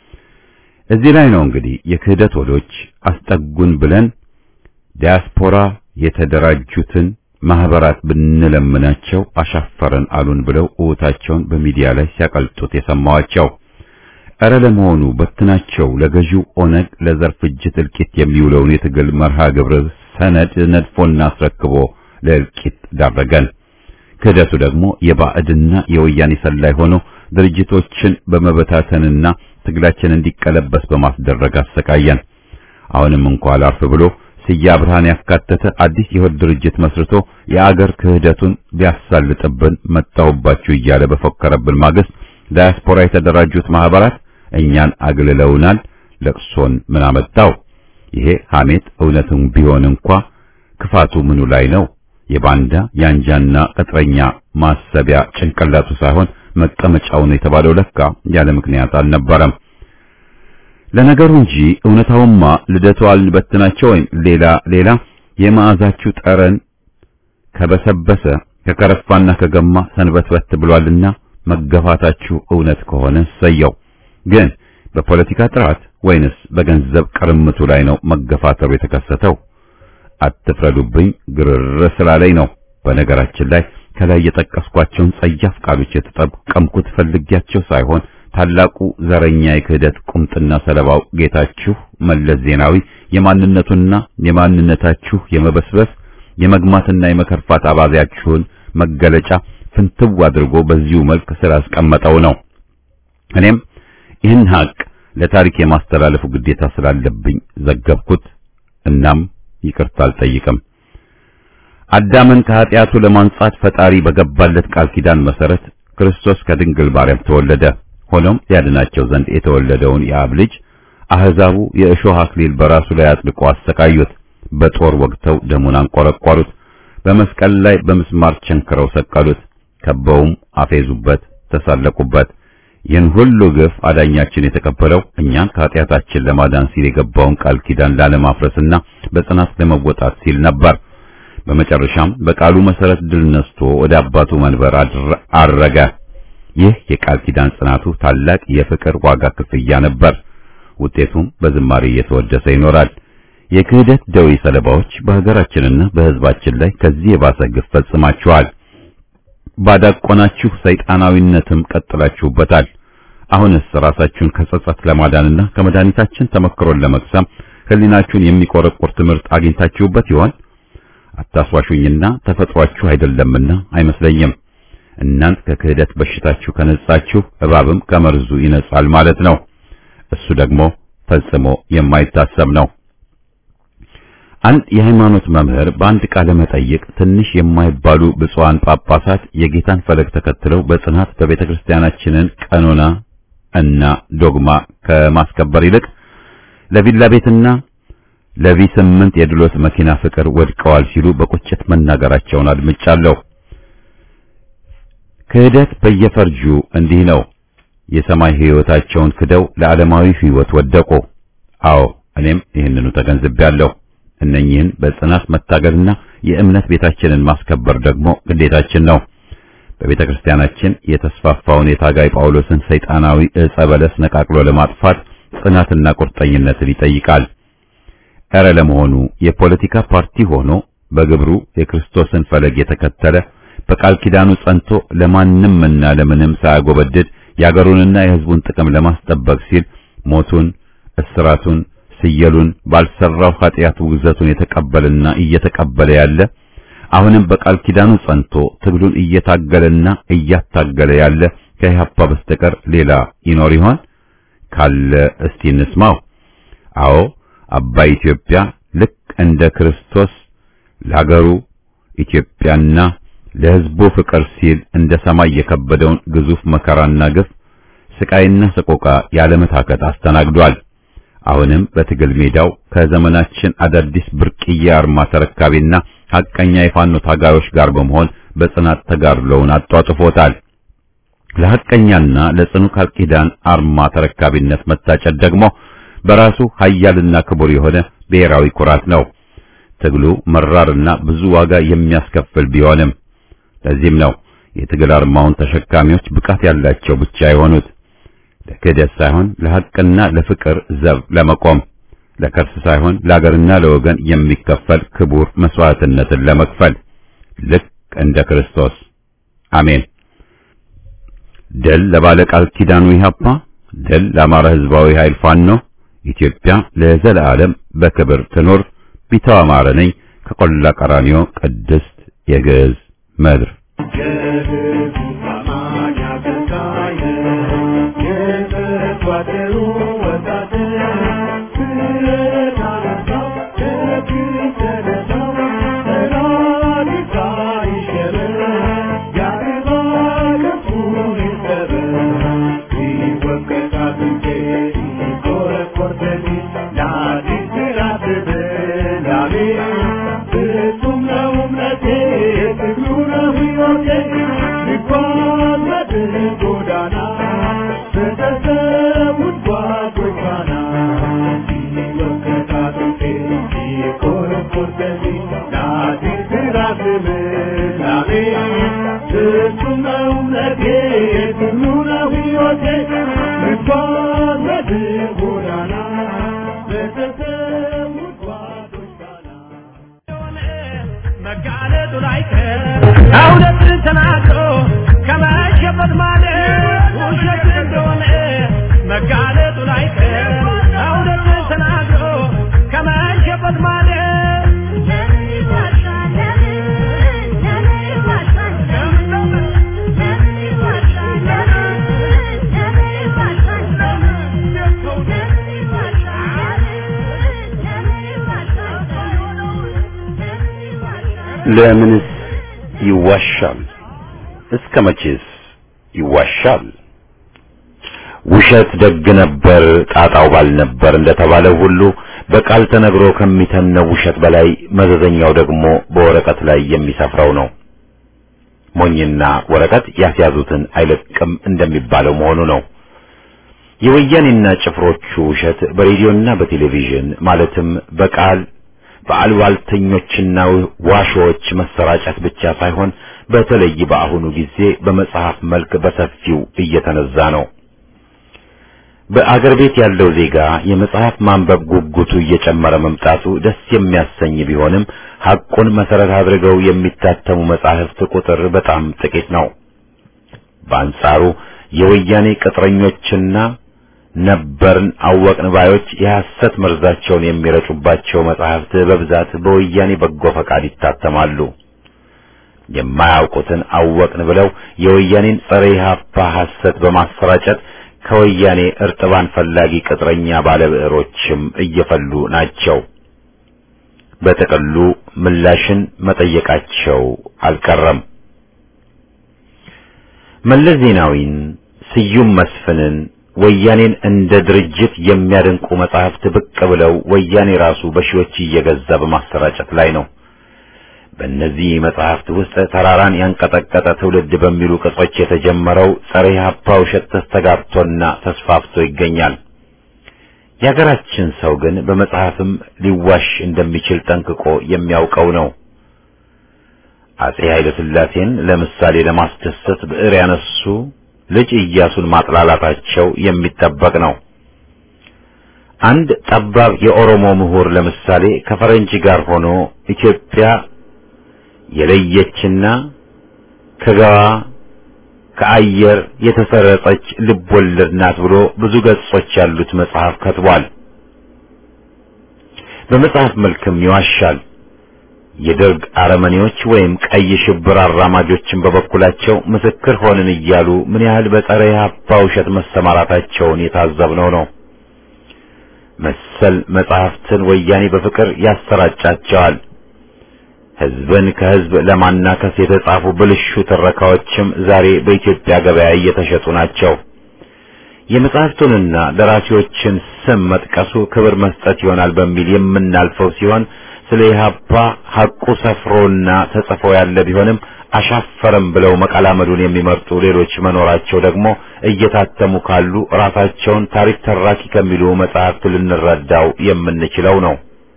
እዚህ ላይ ነው እንግዲህ የክህደት ሆዶች አስጠጉን ብለን ዲያስፖራ የተደራጁትን ማህበራት ብንለምናቸው አሻፈረን አሉን ብለው እውታቸውን በሚዲያ ላይ ሲያቀልጡት የሰማዋቸው። እረ ለመሆኑ በትናቸው ለገዢው ኦነግ ለዘር ፍጅት እልቂት የሚውለውን የትግል መርሃ ግብር ሰነድ ነድፎና አስረክቦ ለእልቂት ዳረገን። ክህደቱ ደግሞ የባዕድና የወያኔ ሰላይ ሆኖ ድርጅቶችን በመበታተንና ትግላችን እንዲቀለበስ በማስደረግ አሰቃየን። አሁንም እንኳን አላርፍ ብሎ ስያ ብርሃን ያካተተ አዲስ የሆድ ድርጅት መስርቶ የአገር ክህደቱን ቢያሳልጥብን መጣውባችሁ እያለ በፈከረብን ማግስት ዳያስፖራ የተደራጁት ማህበራት እኛን አግልለውናል። ለቅሶን ምን አመጣው? ይሄ ሐሜት እውነትም ቢሆን እንኳ ክፋቱ ምኑ ላይ ነው? የባንዳ ያንጃና ቅጥረኛ ማሰቢያ ጭንቅላቱ ሳይሆን መቀመጫው ነው የተባለው ለካ ያለ ምክንያት አልነበረም። ለነገሩ እንጂ እውነታውማ ልደቱ አልበትናቸው ወይም ሌላ ሌላ የማዕዛችሁ ጠረን ከበሰበሰ ከከረፋና ከገማ ሰንበትበት ብሏልና መገፋታችሁ እውነት ከሆነ ሰየው። ግን በፖለቲካ ጥራት ወይንስ በገንዘብ ቅርምቱ ላይ ነው መገፋተሩ የተከሰተው? አትፍረዱብኝ ግርር ስላለኝ ነው። በነገራችን ላይ ከላይ የጠቀስኳቸውን ጸያፍ ቃሎች የተጠቀምኩት ፈልጊያቸው ሳይሆን ታላቁ ዘረኛ የክህደት ቁምጥና ሰለባው ጌታችሁ መለስ ዜናዊ የማንነቱና የማንነታችሁ የመበስበስ የመግማትና የመከርፋት አባዜያችሁን መገለጫ ፍንትው አድርጎ በዚሁ መልክ ስላስቀመጠው ነው። እኔም ይህን ሀቅ ለታሪክ የማስተላለፉ ግዴታ ስላለብኝ ዘገብኩት። እናም ይቅርታ አልጠይቅም። አዳምን ከኃጢአቱ ለማንጻት ፈጣሪ በገባለት ቃል ኪዳን መሰረት ክርስቶስ ከድንግል ማርያም ተወለደ። ሆኖም ያድናቸው ዘንድ የተወለደውን የአብ ልጅ አህዛቡ የእሾህ አክሊል በራሱ ላይ አጥልቆ አሰቃዩት። በጦር ወግተው ደሙን አንቆረቆሩት። በመስቀል ላይ በምስማር ቸንክረው ሰቀሉት። ከበውም አፌዙበት፣ ተሳለቁበት። ይህን ሁሉ ግፍ አዳኛችን የተቀበለው እኛን ከኃጢአታችን ለማዳን ሲል የገባውን ቃል ኪዳን ላለማፍረስና በጽናት ለመወጣት ሲል ነበር። በመጨረሻም በቃሉ መሰረት ድል ነስቶ ወደ አባቱ መንበር አረገ። ይህ የቃል ኪዳን ጽናቱ ታላቅ የፍቅር ዋጋ ክፍያ ነበር። ውጤቱም በዝማሬ እየተወደሰ ይኖራል። የክህደት ደዌ ሰለባዎች በሀገራችንና በሕዝባችን ላይ ከዚህ የባሰ ግፍ ፈጽማችኋል። ባዳቆናችሁ ሰይጣናዊነትም ቀጥላችሁበታል። አሁንስ ራሳችሁን ከጸጸት ለማዳንና ከመድኃኒታችን ተመክሮን ለመቅሰም ሕሊናችሁን የሚቆረቆር ትምህርት አግኝታችሁበት ይሆን? አታስዋሹኝና ተፈጥሯችሁ አይደለምና አይመስለኝም። እናንት ከክህደት በሽታችሁ ከነጻችሁ እባብም ከመርዙ ይነጻል ማለት ነው። እሱ ደግሞ ፈጽሞ የማይታሰብ ነው። አንድ የሃይማኖት መምህር በአንድ ቃለ መጠይቅ ትንሽ የማይባሉ ብፁዓን ጳጳሳት የጌታን ፈለግ ተከትለው በጽናት በቤተክርስቲያናችንን ቀኖና እና ዶግማ ከማስከበር ይልቅ ለቪላ ቤትና ለቪ ስምንት የድሎት መኪና ፍቅር ወድቀዋል ሲሉ በቁጭት መናገራቸውን አድምጫለሁ። ክህደት በየፈርጁ እንዲህ ነው። የሰማይ ሕይወታቸውን ክደው ለዓለማዊ ሕይወት ወደቁ። አዎ እኔም ይህንኑ ተገንዝቤያለሁ። እነኚህን በጽናት መታገልና የእምነት ቤታችንን ማስከበር ደግሞ ግዴታችን ነው። በቤተክርስቲያናችን የተስፋፋውን የታጋይ ጳውሎስን ሰይጣናዊ ዕፀ በለስ ነቃቅሎ ለማጥፋት ጽናትና ቁርጠኝነትን ይጠይቃል። ኧረ ለመሆኑ የፖለቲካ ፓርቲ ሆኖ በግብሩ የክርስቶስን ፈለግ የተከተለ በቃል ኪዳኑ ጸንቶ ለማንምና ለምንም ሳያጎበድድ የአገሩንና የሕዝቡን ጥቅም ለማስጠበቅ ሲል ሞቱን፣ እስራቱን፣ ስየሉን ባልሰራው ኃጢአት ውግዘቱን የተቀበለና እየተቀበለ ያለ አሁንም በቃል ኪዳኑ ጸንቶ ትግሉን እየታገለና እያታገለ ያለ ከኢህአፓ በስተቀር ሌላ ይኖር ይሆን? ካለ እስቲ እንስማው። አዎ አባይ ኢትዮጵያ ልክ እንደ ክርስቶስ ለሀገሩ ኢትዮጵያና ለሕዝቡ ፍቅር ሲል እንደ ሰማይ የከበደውን ግዙፍ መከራና ግፍ ስቃይና ሰቆቃ ያለመታከት አስተናግዷል። አሁንም በትግል ሜዳው ከዘመናችን አዳዲስ ብርቅዬ አርማ ተረካቢና ሐቀኛ የፋኖ ታጋዮች ጋር በመሆን በጽናት ተጋድሎውን አጧጥፎታል። ለሐቀኛና ለጽኑ ቃል ኪዳን አርማ ተረካቢነት መታጨት ደግሞ በራሱ ኃያልና ክቡር የሆነ ብሔራዊ ኩራት ነው። ትግሉ መራርና ብዙ ዋጋ የሚያስከፍል ቢሆንም ለዚህም ነው የትግል አርማውን ተሸካሚዎች ብቃት ያላቸው ብቻ የሆኑት። ለክህደት ሳይሆን ለሐቅና ለፍቅር ዘብ ለመቆም፣ ለከርስ ሳይሆን ለአገርና ለወገን የሚከፈል ክቡር መስዋዕትነትን ለመክፈል ልክ እንደ ክርስቶስ። አሜን። ድል ለባለ ቃል ኪዳኑ ኢህአፓ፣ ድል ለአማራ ሕዝባዊ ኃይል ፋኖ። ኢትዮጵያ ለዘላለም በክብር ትኖር። ቢተው አማረ ነኝ ከቆላ ቀራኒዮ ቅድስት የግዕዝ ምድር። ለምንስ ይዋሻል? እስከ መቼስ ይዋሻል? ውሸት ደግ ነበር ጣጣው ባል ነበር እንደተባለው ሁሉ በቃል ተነግሮ ከሚተነው ውሸት በላይ መዘዘኛው ደግሞ በወረቀት ላይ የሚሰፍረው ነው። ሞኝና ወረቀት ያስያዙትን አይለቅም እንደሚባለው መሆኑ ነው። የወያኔና ጭፍሮቹ ውሸት በሬዲዮና በቴሌቪዥን ማለትም በቃል በአልዋልተኞችና ዋሾች መሰራጨት ብቻ ሳይሆን በተለይ በአሁኑ ጊዜ በመጽሐፍ መልክ በሰፊው እየተነዛ ነው። በአገር ቤት ያለው ዜጋ የመጽሐፍ ማንበብ ጉጉቱ እየጨመረ መምጣቱ ደስ የሚያሰኝ ቢሆንም ሐቁን መሰረት አድርገው የሚታተሙ መጻሕፍት ቁጥር በጣም ጥቂት ነው። በአንጻሩ የወያኔ ቅጥረኞችና ነበርን አወቅን ባዮች የሐሰት መርዛቸውን የሚረጩባቸው መጻሕፍት በብዛት በወያኔ በጎ ፈቃድ ይታተማሉ። የማያውቁትን አወቅን ብለው የወያኔን ጸረ ኢህአፓ ሐሰት በማሰራጨት ከወያኔ እርጥባን ፈላጊ ቅጥረኛ ባለብዕሮችም እየፈሉ ናቸው። በጥቅሉ ምላሽን መጠየቃቸው አልቀረም። መለስ ዜናዊን፣ ስዩም መስፍንን፣ ወያኔን እንደ ድርጅት የሚያደንቁ መጻሕፍት ብቅ ብለው ወያኔ ራሱ በሺዎች እየገዛ በማሰራጨት ላይ ነው። በእነዚህ መጻሕፍት ውስጥ ተራራን ያንቀጠቀጠ ትውልድ በሚሉ ቅጾች የተጀመረው ጸረ ኢህአፓ ውሸት ተስተጋብቶና ተስፋፍቶ ይገኛል። የሀገራችን ሰው ግን በመጽሐፍም ሊዋሽ እንደሚችል ጠንቅቆ የሚያውቀው ነው። አጼ ኃይለ ሥላሴን ለምሳሌ ለማስደሰት ብዕር ያነሱ ልጅ ኢያሱን ማጥላላታቸው የሚጠበቅ ነው። አንድ ጠባብ የኦሮሞ ምሁር ለምሳሌ ከፈረንጅ ጋር ሆኖ ኢትዮጵያ የለየችና ከገባ ከአየር የተሰረጸች ልቦለድ ናት ብሎ ብዙ ገጾች ያሉት መጽሐፍ ከትቧል። በመጽሐፍ መልክም ይዋሻል። የደርግ አረመኔዎች ወይም ቀይ ሽብር አራማጆችን በበኩላቸው ምስክር ሆንን እያሉ ምን ያህል በጸረ ኢህአፓ ውሸት መሰማራታቸውን የታዘብነው ነው። መሰል መጽሐፍትን ወያኔ በፍቅር ያሰራጫቸዋል። ህዝብን ከህዝብ ለማናከስ የተጻፉ ብልሹ ትረካዎችም ዛሬ በኢትዮጵያ ገበያ እየተሸጡ ናቸው። የመጽሐፍቱንና ደራሲዎችን ስም መጥቀሱ ክብር መስጠት ይሆናል በሚል የምናልፈው ሲሆን ስለ ኢህአፓ ሐቁ ሰፍሮና ተጽፎ ያለ ቢሆንም አሻፈረም ብለው መቀላመዱን የሚመርጡ ሌሎች መኖራቸው ደግሞ እየታተሙ ካሉ ራሳቸውን ታሪክ ተራኪ ከሚሉ መጽሐፍት ልንረዳው የምንችለው ነው።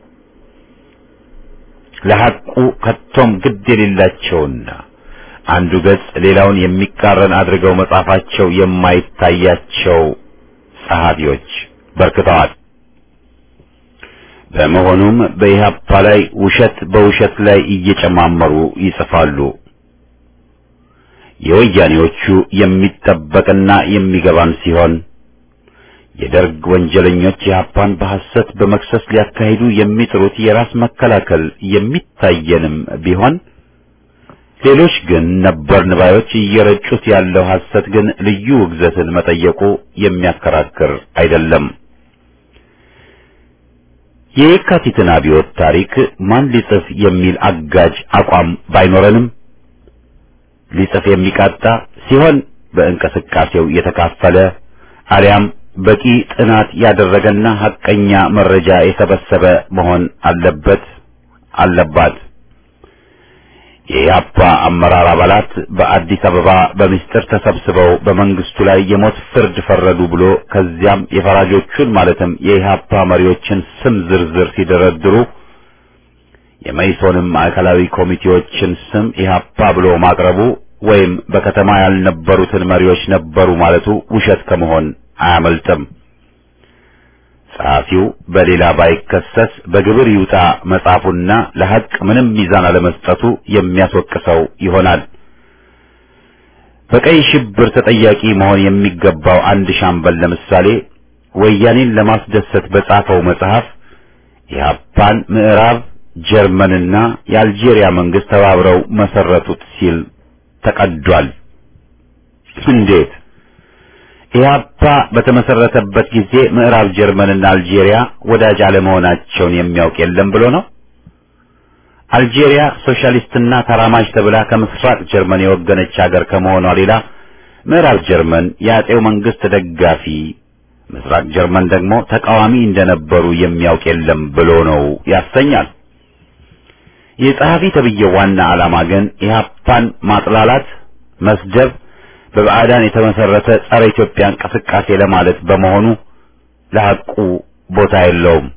ለሐቁ ከቶም ግድ የሌላቸውና አንዱ ገጽ ሌላውን የሚቃረን አድርገው መጻፋቸው የማይታያቸው ጸሐፊዎች በርክተዋል። በመሆኑም በኢህአፓ ላይ ውሸት በውሸት ላይ እየጨማመሩ ይጽፋሉ። የወያኔዎቹ የሚጠበቅና የሚገባን ሲሆን የደርግ ወንጀለኞች ኢህአፓን በሐሰት በመክሰስ ሊያካሂዱ የሚጥሩት የራስ መከላከል የሚታየንም ቢሆን ሌሎች ግን ነበርን ባዮች እየረጩት ያለው ሐሰት ግን ልዩ ውግዘትን መጠየቁ የሚያከራክር አይደለም። የካቲትን አብዮት ታሪክ ማን ሊጽፍ የሚል አጋጅ አቋም ባይኖረንም ሊጽፍ የሚቃጣ ሲሆን በእንቅስቃሴው የተካፈለ አሊያም በቂ ጥናት ያደረገና ሐቀኛ መረጃ የሰበሰበ መሆን አለበት አለባት። የኢህአፓ አመራር አባላት በአዲስ አበባ በሚስጥር ተሰብስበው በመንግስቱ ላይ የሞት ፍርድ ፈረዱ ብሎ ከዚያም የፈራጆቹን ማለትም የኢህአፓ መሪዎችን ስም ዝርዝር ሲደረድሩ የመኢሶንም ማዕከላዊ ኮሚቴዎችን ስም ኢህአፓ ብሎ ማቅረቡ ወይም በከተማ ያልነበሩትን መሪዎች ነበሩ ማለቱ ውሸት ከመሆን አያመልጥም። ጸሐፊው በሌላ ባይከሰስ በግብር ይውጣ መጻፉና ለሐቅ ምንም ሚዛን አለመስጠቱ የሚያስወቅሰው ይሆናል። በቀይ ሽብር ተጠያቂ መሆን የሚገባው አንድ ሻምበል ለምሳሌ ወያኔን ለማስደሰት በጻፈው መጽሐፍ ኢህአፓን ምዕራብ ጀርመንና የአልጄሪያ መንግስት ተባብረው መሰረቱት ሲል ተቀዷል። እንዴት? ኢህአፓ በተመሰረተበት ጊዜ ምዕራብ ጀርመንና አልጄሪያ ወዳጅ አለመሆናቸውን የሚያውቅ የለም ብሎ ነው? አልጄሪያ ሶሻሊስትና ተራማጅ ተብላ ከምስራቅ ጀርመን የወገነች ሀገር ከመሆኗ ሌላ ምዕራብ ጀርመን የአጼው መንግስት ደጋፊ፣ ምስራቅ ጀርመን ደግሞ ተቃዋሚ እንደነበሩ የሚያውቅ የለም ብሎ ነው ያሰኛል። የጸሐፊ ተብዬው ዋና ዓላማ ግን ኢህአፓን ማጥላላት፣ መስደብ፣ በባዕዳን የተመሰረተ ጸረ ኢትዮጵያ እንቅስቃሴ ለማለት በመሆኑ ለሐቁ ቦታ የለውም።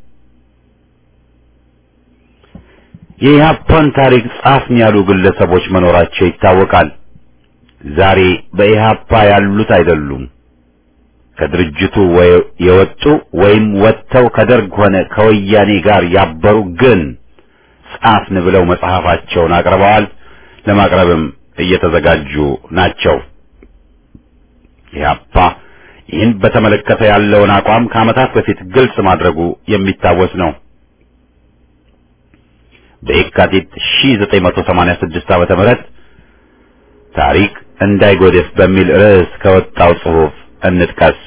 የኢህአፓን ታሪክ ጻፍን ያሉ ግለሰቦች መኖራቸው ይታወቃል። ዛሬ በኢህአፓ ያሉት አይደሉም። ከድርጅቱ የወጡ ወይም ወጥተው ከደርግ ሆነ ከወያኔ ጋር ያበሩ ግን ጻፍን ብለው መጽሐፋቸውን አቅርበዋል፣ ለማቅረብም እየተዘጋጁ ናቸው። ኢህአፓ ይህን በተመለከተ ያለውን አቋም ከዓመታት በፊት ግልጽ ማድረጉ የሚታወስ ነው። በየካቲት ሺህ ዘጠኝ መቶ ሰማንያ ስድስት ዓመተ ምህረት ታሪክ እንዳይጎድፍ በሚል ርዕስ ከወጣው ጽሑፍ እንጥቀስ።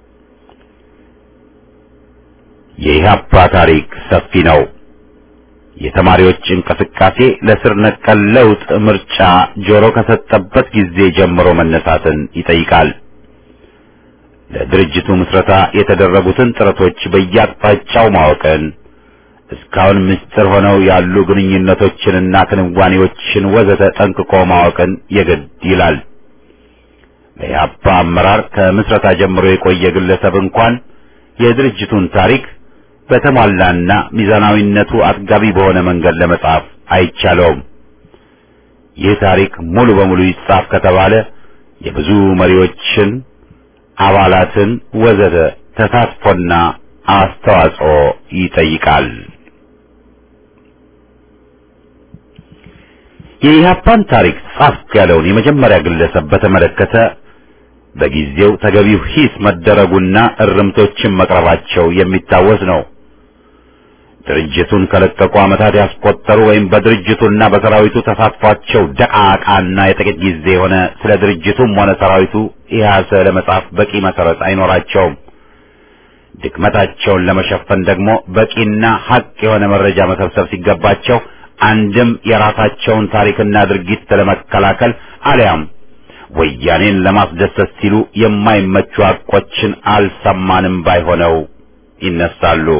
የኢህአፓ ታሪክ ሰፊ ነው። የተማሪዎች እንቅስቃሴ ለስር ነቀል ለውጥ ምርጫ ጆሮ ከሰጠበት ጊዜ ጀምሮ መነሳትን ይጠይቃል። ለድርጅቱ ምስረታ የተደረጉትን ጥረቶች በየአቅጣጫው ማወቅን፣ እስካሁን ምስጢር ሆነው ያሉ ግንኙነቶችንና ክንዋኔዎችን ወዘተ ጠንቅቆ ማወቅን የግድ ይላል። ለኢህአፓ አመራር ከምስረታ ጀምሮ የቆየ ግለሰብ እንኳን የድርጅቱን ታሪክ በተሟላና ሚዛናዊነቱ አጥጋቢ በሆነ መንገድ ለመጻፍ አይቻለውም። ይህ ታሪክ ሙሉ በሙሉ ይጻፍ ከተባለ የብዙ መሪዎችን፣ አባላትን ወዘተ ተሳትፎና አስተዋጽኦ ይጠይቃል። የኢህአፓን ታሪክ ጻፍኩ ያለውን የመጀመሪያ ግለሰብ በተመለከተ በጊዜው ተገቢው ሂስ መደረጉና እርምቶችን መቅረባቸው የሚታወስ ነው። ድርጅቱን ከለቀቁ ዓመታት ያስቆጠሩ ወይም በድርጅቱና በሰራዊቱ ተሳትፏቸው ደቃቃና የጥቂት ጊዜ የሆነ ስለ ድርጅቱም ሆነ ሰራዊቱ ኢህአሰ ለመጻፍ በቂ መሰረት አይኖራቸውም። ድክመታቸውን ለመሸፈን ደግሞ በቂና ሐቅ የሆነ መረጃ መሰብሰብ ሲገባቸው አንድም የራሳቸውን ታሪክና ድርጊት ለመከላከል አሊያም ወያኔን ለማስደሰት ሲሉ የማይመቹ ሐቆችን አልሰማንም ባይሆነው ይነሳሉ።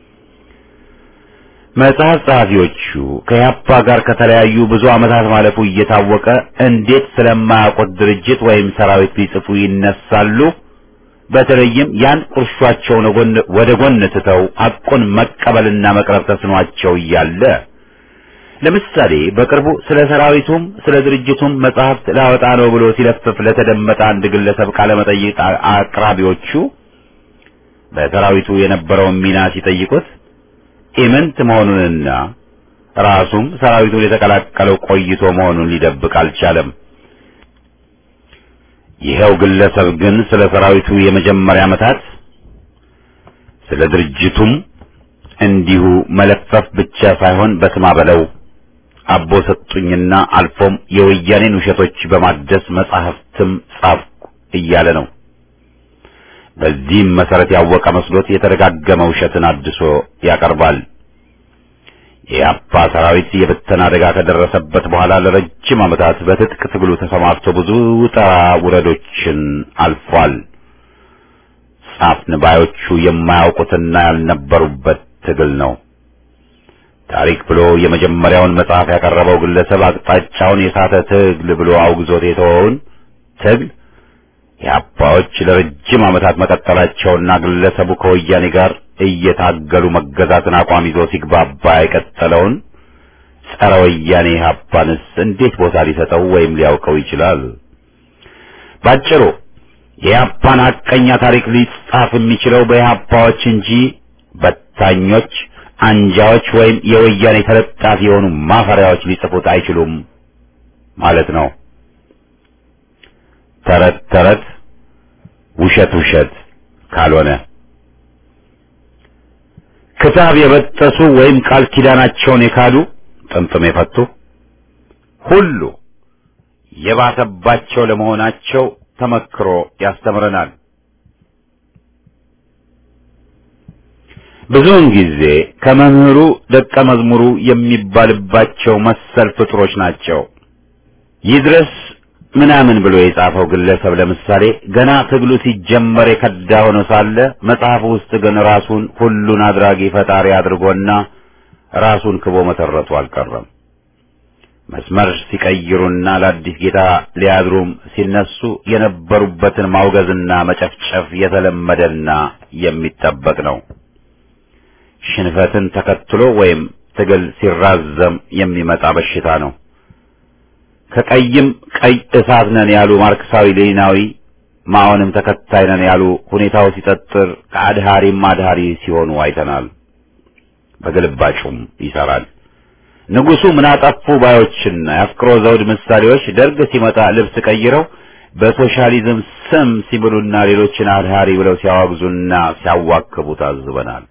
መጽሐፍ ጸሐፊዎቹ ከኢህአፓ ጋር ከተለያዩ ብዙ ዓመታት ማለፉ እየታወቀ እንዴት ስለማያውቁት ድርጅት ወይም ሰራዊት ሊጽፉ ይነሳሉ? በተለይም ያን ቁርሻቸውን ወደ ጎን ትተው ሐቁን መቀበልና መቅረብ ተስኗቸው እያለ ለምሳሌ በቅርቡ ስለ ሰራዊቱም ስለ ድርጅቱም መጽሐፍት ላወጣ ነው ብሎ ሲለፍፍ ለተደመጠ አንድ ግለሰብ ቃለ መጠይቅ አቅራቢዎቹ በሰራዊቱ የነበረውን ሚና ሲጠይቁት ኢምንት መሆኑንና ራሱም ሰራዊቱን የተቀላቀለው ቆይቶ መሆኑን ሊደብቅ አልቻለም። ይሄው ግለሰብ ግን ስለ ሰራዊቱ የመጀመሪያ ዓመታት ስለ ድርጅቱም እንዲሁ መለፈፍ ብቻ ሳይሆን በስማ በለው አቦ ሰጡኝና አልፎም የወያኔን ውሸቶች በማደስ መጽሐፍትም ጻፍኩ እያለ ነው። በዚህም መሰረት ያወቀ መስሎት የተደጋገመ ውሸትን አድሶ ያቀርባል። የኢህአፓ ሰራዊት የብተና አደጋ ከደረሰበት በኋላ ለረጅም ዓመታት በትጥቅ ትግሉ ተሰማርቶ ብዙ ውጣ ውረዶችን አልፏል። ጻፍን ባዮቹ የማያውቁትና ያልነበሩበት ትግል ነው። ታሪክ ብሎ የመጀመሪያውን መጽሐፍ ያቀረበው ግለሰብ አቅጣጫውን የሳተ ትግል ብሎ አውግዞት የተወውን ትግል የኢህአፓዎች ለረጅም ዓመታት መቀጠላቸውና ግለሰቡ ከወያኔ ጋር እየታገሉ መገዛትን አቋም ይዞ ሲግባባ የቀጠለውን ጸረ ወያኔ ኢህአፓንስ እንዴት ቦታ ሊሰጠው ወይም ሊያውቀው ይችላል? ባጭሩ የኢህአፓን ሐቀኛ ታሪክ ሊጻፍ የሚችለው በኢህአፓዎች እንጂ በታኞች፣ አንጃዎች ወይም የወያኔ ተለጣፊ የሆኑ ማፈሪያዎች ሊጽፉት አይችሉም ማለት ነው። ተረት ተረት፣ ውሸት ውሸት ካልሆነ ክታብ የበጠሱ ወይም ቃል ኪዳናቸውን የካዱ ጥምጥም የፈቱ ሁሉ የባሰባቸው ለመሆናቸው ተመክሮ ያስተምረናል። ብዙውን ጊዜ ከመምህሩ ደቀ መዝሙሩ የሚባልባቸው መሰል ፍጥሮች ናቸው። ይድረስ ምናምን ብሎ የጻፈው ግለሰብ ለምሳሌ ገና ትግሉ ሲጀመር የከዳ ሆኖ ሳለ መጽሐፉ ውስጥ ግን ራሱን ሁሉን አድራጊ ፈጣሪ አድርጎና ራሱን ክቦ መተረቱ አልቀረም። መስመር ሲቀይሩና ለአዲስ ጌታ ሊያድሩም ሲነሱ የነበሩበትን ማውገዝና መጨፍጨፍ የተለመደና የሚጠበቅ ነው። ሽንፈትን ተከትሎ ወይም ትግል ሲራዘም የሚመጣ በሽታ ነው። ከቀይም ቀይ እሳት ነን ያሉ ማርክሳዊ ሌኒናዊ ማውንም ተከታይ ነን ያሉ ሁኔታው ሲጠጥር ከአድሃሪም አድሃሪ ሲሆኑ አይተናል። በግልባጩም ይሰራል። ንጉሱ ምን አጠፉ ባዮችና የአፍቅሮ ዘውድ ምሳሌዎች ደርግ ሲመጣ ልብስ ቀይረው በሶሻሊዝም ስም ሲብሉና ሌሎችን አድሃሪ ብለው ሲያወግዙና ሲያዋክቡ ታዝበናል።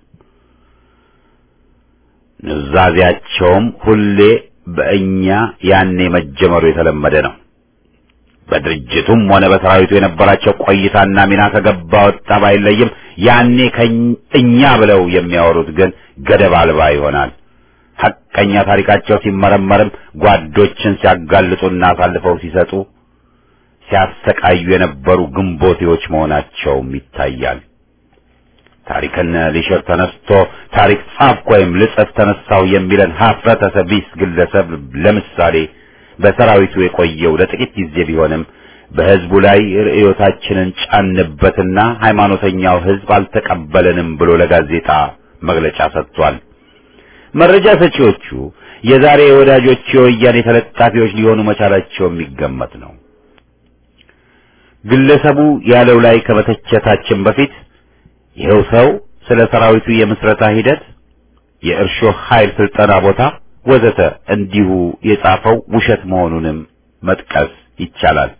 ንዛዚያቸውም ሁሌ በእኛ ያኔ መጀመሩ የተለመደ ነው። በድርጅቱም ሆነ በሰራዊቱ የነበራቸው ቆይታና ሚና ከገባ ወጣ ባይለይም ያኔ ከእኛ ብለው የሚያወሩት ግን ገደብ አልባ ይሆናል። ሐቀኛ ታሪካቸው ሲመረመርም ጓዶችን ሲያጋልጡና አሳልፈው ሲሰጡ ሲያሰቃዩ የነበሩ ግንቦቴዎች መሆናቸውም ይታያል። ታሪክን ሊሽር ተነስቶ ታሪክ ጻፍ ወይም ልጽፍ ተነሳው የሚለን ሀፍረተ ቢስ ግለሰብ ለምሳሌ በሰራዊቱ የቆየው ለጥቂት ጊዜ ቢሆንም በህዝቡ ላይ ርዕዮታችንን ጫንበትና ሃይማኖተኛው ህዝብ አልተቀበለንም ብሎ ለጋዜጣ መግለጫ ሰጥቷል። መረጃ ሰጪዎቹ የዛሬ ወዳጆች የወያኔ ተለጣፊዎች ሊሆኑ መቻላቸው የሚገመት ነው። ግለሰቡ ያለው ላይ ከመተቸታችን በፊት ይኸው ሰው ስለ ሰራዊቱ የምስረታ ሂደት፣ የእርሾ ኃይል ስልጠና ቦታ ወዘተ እንዲሁ የጻፈው ውሸት መሆኑንም መጥቀስ ይቻላል።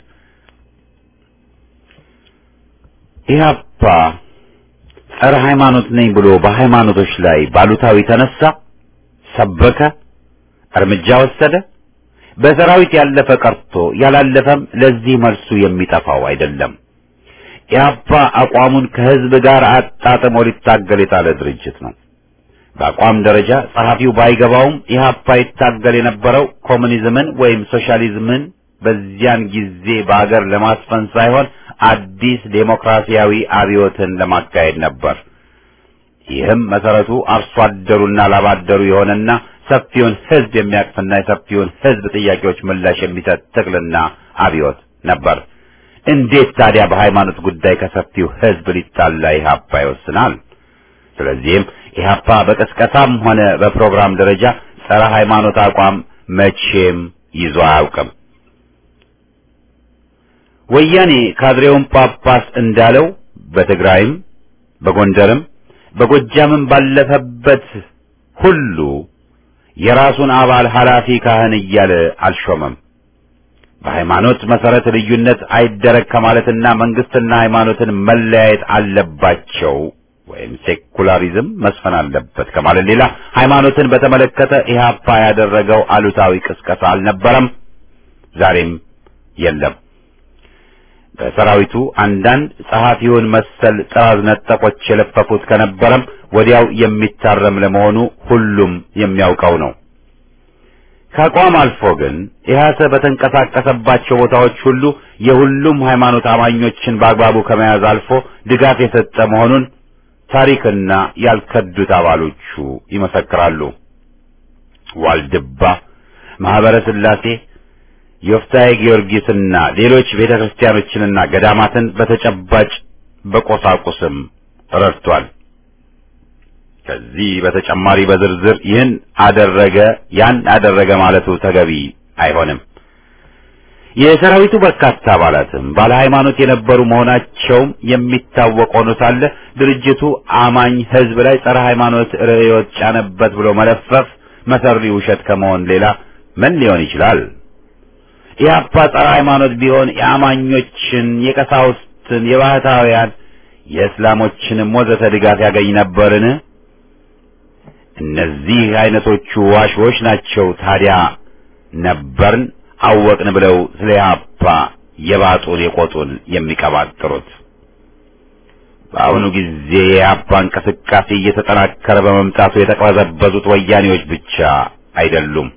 ኢህአፓ ጸረ ሃይማኖት ነኝ ብሎ በሃይማኖቶች ላይ ባሉታዊ ተነሳ፣ ሰበከ፣ እርምጃ ወሰደ። በሰራዊት ያለፈ ቀርቶ ያላለፈም ለዚህ መልሱ የሚጠፋው አይደለም። ኢህአፓ አቋሙን ከህዝብ ጋር አጣጥሞ ሊታገል የጣለ ድርጅት ነው። በአቋም ደረጃ ጸሐፊው ባይገባውም ኢህአፓ ይታገል የነበረው ኮሙኒዝምን ወይም ሶሻሊዝምን በዚያን ጊዜ በአገር ለማስፈን ሳይሆን አዲስ ዴሞክራሲያዊ አብዮትን ለማካሄድ ነበር። ይህም መሰረቱ አርሶ አደሩና ላባደሩ የሆነና ሰፊውን ህዝብ የሚያቅፍና የሰፊውን ህዝብ ጥያቄዎች ምላሽ የሚሰጥ ትግልና አብዮት ነበር። እንዴት ታዲያ በሃይማኖት ጉዳይ ከሰፊው ህዝብ ሊጣላ ኢህአፓ ይወስናል? ስለዚህም ኢህአፓ በቅስቀሳም ሆነ በፕሮግራም ደረጃ ጸረ ሃይማኖት አቋም መቼም ይዞ አያውቅም። ወያኔ ካድሬውን ጳጳስ እንዳለው በትግራይም በጎንደርም በጎጃምም ባለፈበት ሁሉ የራሱን አባል ኃላፊ ካህን እያለ አልሾመም። በሃይማኖት መሰረት ልዩነት አይደረግ ከማለትና መንግስትና ሃይማኖትን መለያየት አለባቸው ወይም ሴኩላሪዝም መስፈን አለበት ከማለት ሌላ ሃይማኖትን በተመለከተ ኢህአፓ ያደረገው አሉታዊ ቅስቀሳ አልነበረም፣ ዛሬም የለም። በሰራዊቱ አንዳንድ ጸሐፊውን መሰል ጥራዝ ነጠቆች የለፈፉት ከነበረም ወዲያው የሚታረም ለመሆኑ ሁሉም የሚያውቀው ነው። ከአቋም አልፎ ግን ኢህአሰ በተንቀሳቀሰባቸው ቦታዎች ሁሉ የሁሉም ሃይማኖት አማኞችን በአግባቡ ከመያዝ አልፎ ድጋፍ የሰጠ መሆኑን ታሪክና ያልከዱት አባሎቹ ይመሰክራሉ። ዋልድባ፣ ማህበረ ሥላሴ፣ ዮፍታይ ጊዮርጊስና ሌሎች ቤተክርስቲያኖችንና ገዳማትን በተጨባጭ በቆሳቁስም ረድቷል። ከዚህ በተጨማሪ በዝርዝር ይህን አደረገ ያን አደረገ ማለቱ ተገቢ አይሆንም። የሰራዊቱ በርካታ አባላትም ባለ ሃይማኖት የነበሩ መሆናቸውም የሚታወቅ ሆኖ ሳለ ድርጅቱ አማኝ ህዝብ ላይ ጸረ ሃይማኖት ርዕዮት ጫነበት ብሎ መለፈፍ መሰሪ ውሸት ከመሆን ሌላ ምን ሊሆን ይችላል? ኢህአፓ ጸረ ሃይማኖት ቢሆን የአማኞችን፣ የቀሳውስትን፣ የባህታውያን፣ የእስላሞችንም ወዘተ ድጋፍ ያገኝ ነበርን? እነዚህ አይነቶቹ ዋሾች ናቸው ታዲያ ነበርን አወቅን ብለው ስለ ኢህአፓ የባጡን የቆጡን የሚቀባጥሩት። በአሁኑ ጊዜ የኢህአፓ እንቅስቃሴ እየተጠናከረ በመምጣቱ የተቀበዘበዙት ወያኔዎች ብቻ አይደሉም፣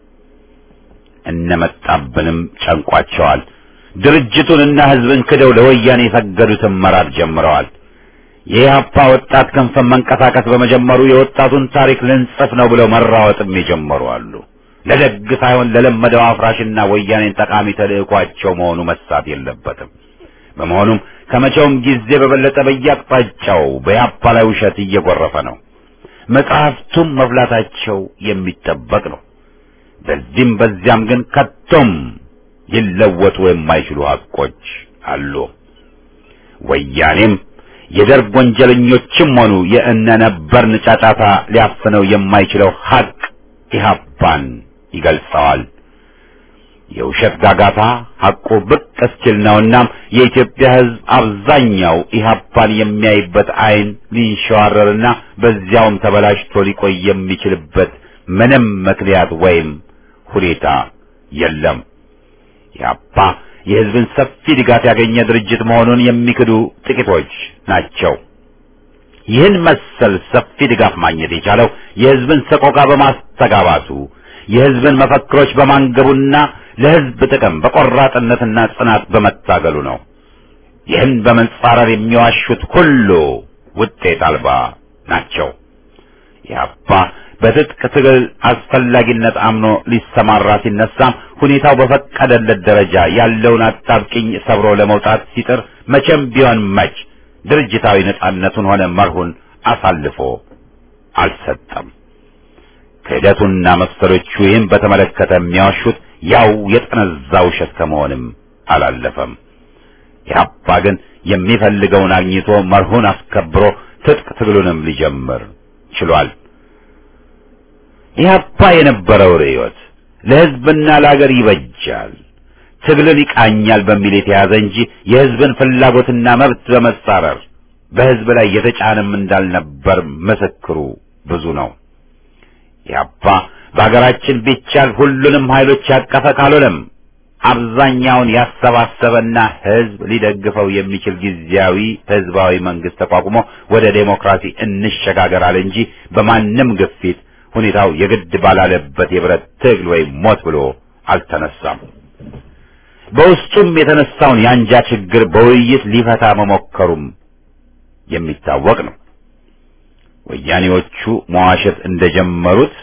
እነመጣብንም ጨንቋቸዋል። ድርጅቱንና ህዝብን ክደው ለወያኔ የሰገዱትን መራር ጀምረዋል። የኢህአፓ ወጣት ክንፍ መንቀሳቀስ በመጀመሩ የወጣቱን ታሪክ ልንጽፍ ነው ብለው መራወጥም የጀመሩ አሉ። ለደግ ሳይሆን ለለመደው አፍራሽና ወያኔን ጠቃሚ ተልእኳቸው መሆኑ መሳት የለበትም። በመሆኑም ከመቼውም ጊዜ በበለጠ በየአቅጣጫው በኢህአፓ ላይ ውሸት እየጎረፈ ነው። መጽሐፍቱም መብላታቸው የሚጠበቅ ነው። በዚህም በዚያም ግን ከቶም ሊለወጡ የማይችሉ ሐቆች አሉ። ወያኔም የደርግ ወንጀለኞችም ሆኑ የእነነበርን ጫጫታ ሊያፍነው የማይችለው ሐቅ ኢህአፓን ይገልጸዋል። የውሸት ጋጋታ ሐቁ ብቅ እስኪል ነውና የኢትዮጵያ ሕዝብ አብዛኛው ኢህአፓን የሚያይበት አይን ሊንሸዋረርና በዚያውም ተበላሽቶ ሊቆይ የሚችልበት ምንም ምክንያት ወይም ሁኔታ የለም። ኢህአፓ የሕዝብን ሰፊ ድጋፍ ያገኘ ድርጅት መሆኑን የሚክዱ ጥቂቶች ናቸው። ይህን መሰል ሰፊ ድጋፍ ማግኘት የቻለው የሕዝብን ሰቆቃ በማስተጋባቱ የሕዝብን መፈክሮች በማንገቡና ለሕዝብ ጥቅም በቆራጥነትና ጽናት በመታገሉ ነው። ይህን በመንጻረር የሚዋሹት ሁሉ ውጤት አልባ ናቸው። ኢህአፓ በትጥቅ ትግል አስፈላጊነት አምኖ ሊሰማራ ሲነሳም ሁኔታው በፈቀደለት ደረጃ ያለውን አጣብቂኝ ሰብሮ ለመውጣት ሲጥር መቼም ቢሆን መች ድርጅታዊ ነጻነቱን ሆነ መርሁን አሳልፎ አልሰጠም። ክህደቱና መሰሎቹ ይህን በተመለከተ የሚያዋሹት ያው የጠነዛ ውሸት ከመሆንም አላለፈም። ኢህአፓ ግን የሚፈልገውን አግኝቶ መርሁን አስከብሮ ትጥቅ ትግሉንም ሊጀምር ችሏል። ኢህአፓ የነበረው ርዕዮት ለህዝብና ለአገር ይበጃል፣ ትግልን ይቃኛል በሚል የተያዘ እንጂ የህዝብን ፍላጎትና መብት በመጻረር በህዝብ ላይ የተጫነም እንዳልነበር ምስክሩ ብዙ ነው። ኢህአፓ በአገራችን ቢቻል ሁሉንም ኃይሎች ያቀፈ ካልሆነም አብዛኛውን ያሰባሰበና ህዝብ ሊደግፈው የሚችል ጊዜያዊ ህዝባዊ መንግስት ተቋቁሞ ወደ ዴሞክራሲ እንሸጋገራል እንጂ በማንም ግፊት ሁኔታው የግድ ባላለበት የብረት ትግል ወይም ሞት ብሎ አልተነሳም። በውስጡም የተነሳውን የአንጃ ችግር በውይይት ሊፈታ መሞከሩም የሚታወቅ ነው። ወያኔዎቹ መዋሸት እንደጀመሩት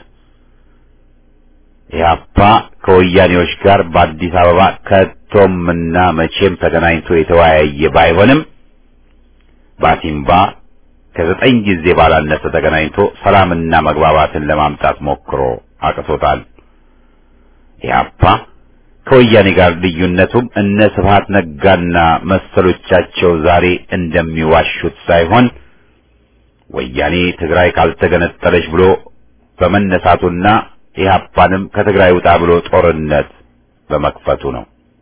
ኢህአፓ ከወያኔዎች ጋር በአዲስ አበባ ከቶምና መቼም ተገናኝቶ የተወያየ ባይሆንም ባቲምባ ከዘጠኝ ጊዜ ባላነሰ ተገናኝቶ ሰላምና መግባባትን ለማምጣት ሞክሮ አቅቶታል። ኢህአፓ ከወያኔ ጋር ልዩነቱም እነ ስብሐት ነጋና መሰሎቻቸው ዛሬ እንደሚዋሹት ሳይሆን ወያኔ ትግራይ ካልተገነጠለች ብሎ በመነሳቱና ኢህአፓንም ከትግራይ ውጣ ብሎ ጦርነት በመክፈቱ ነው።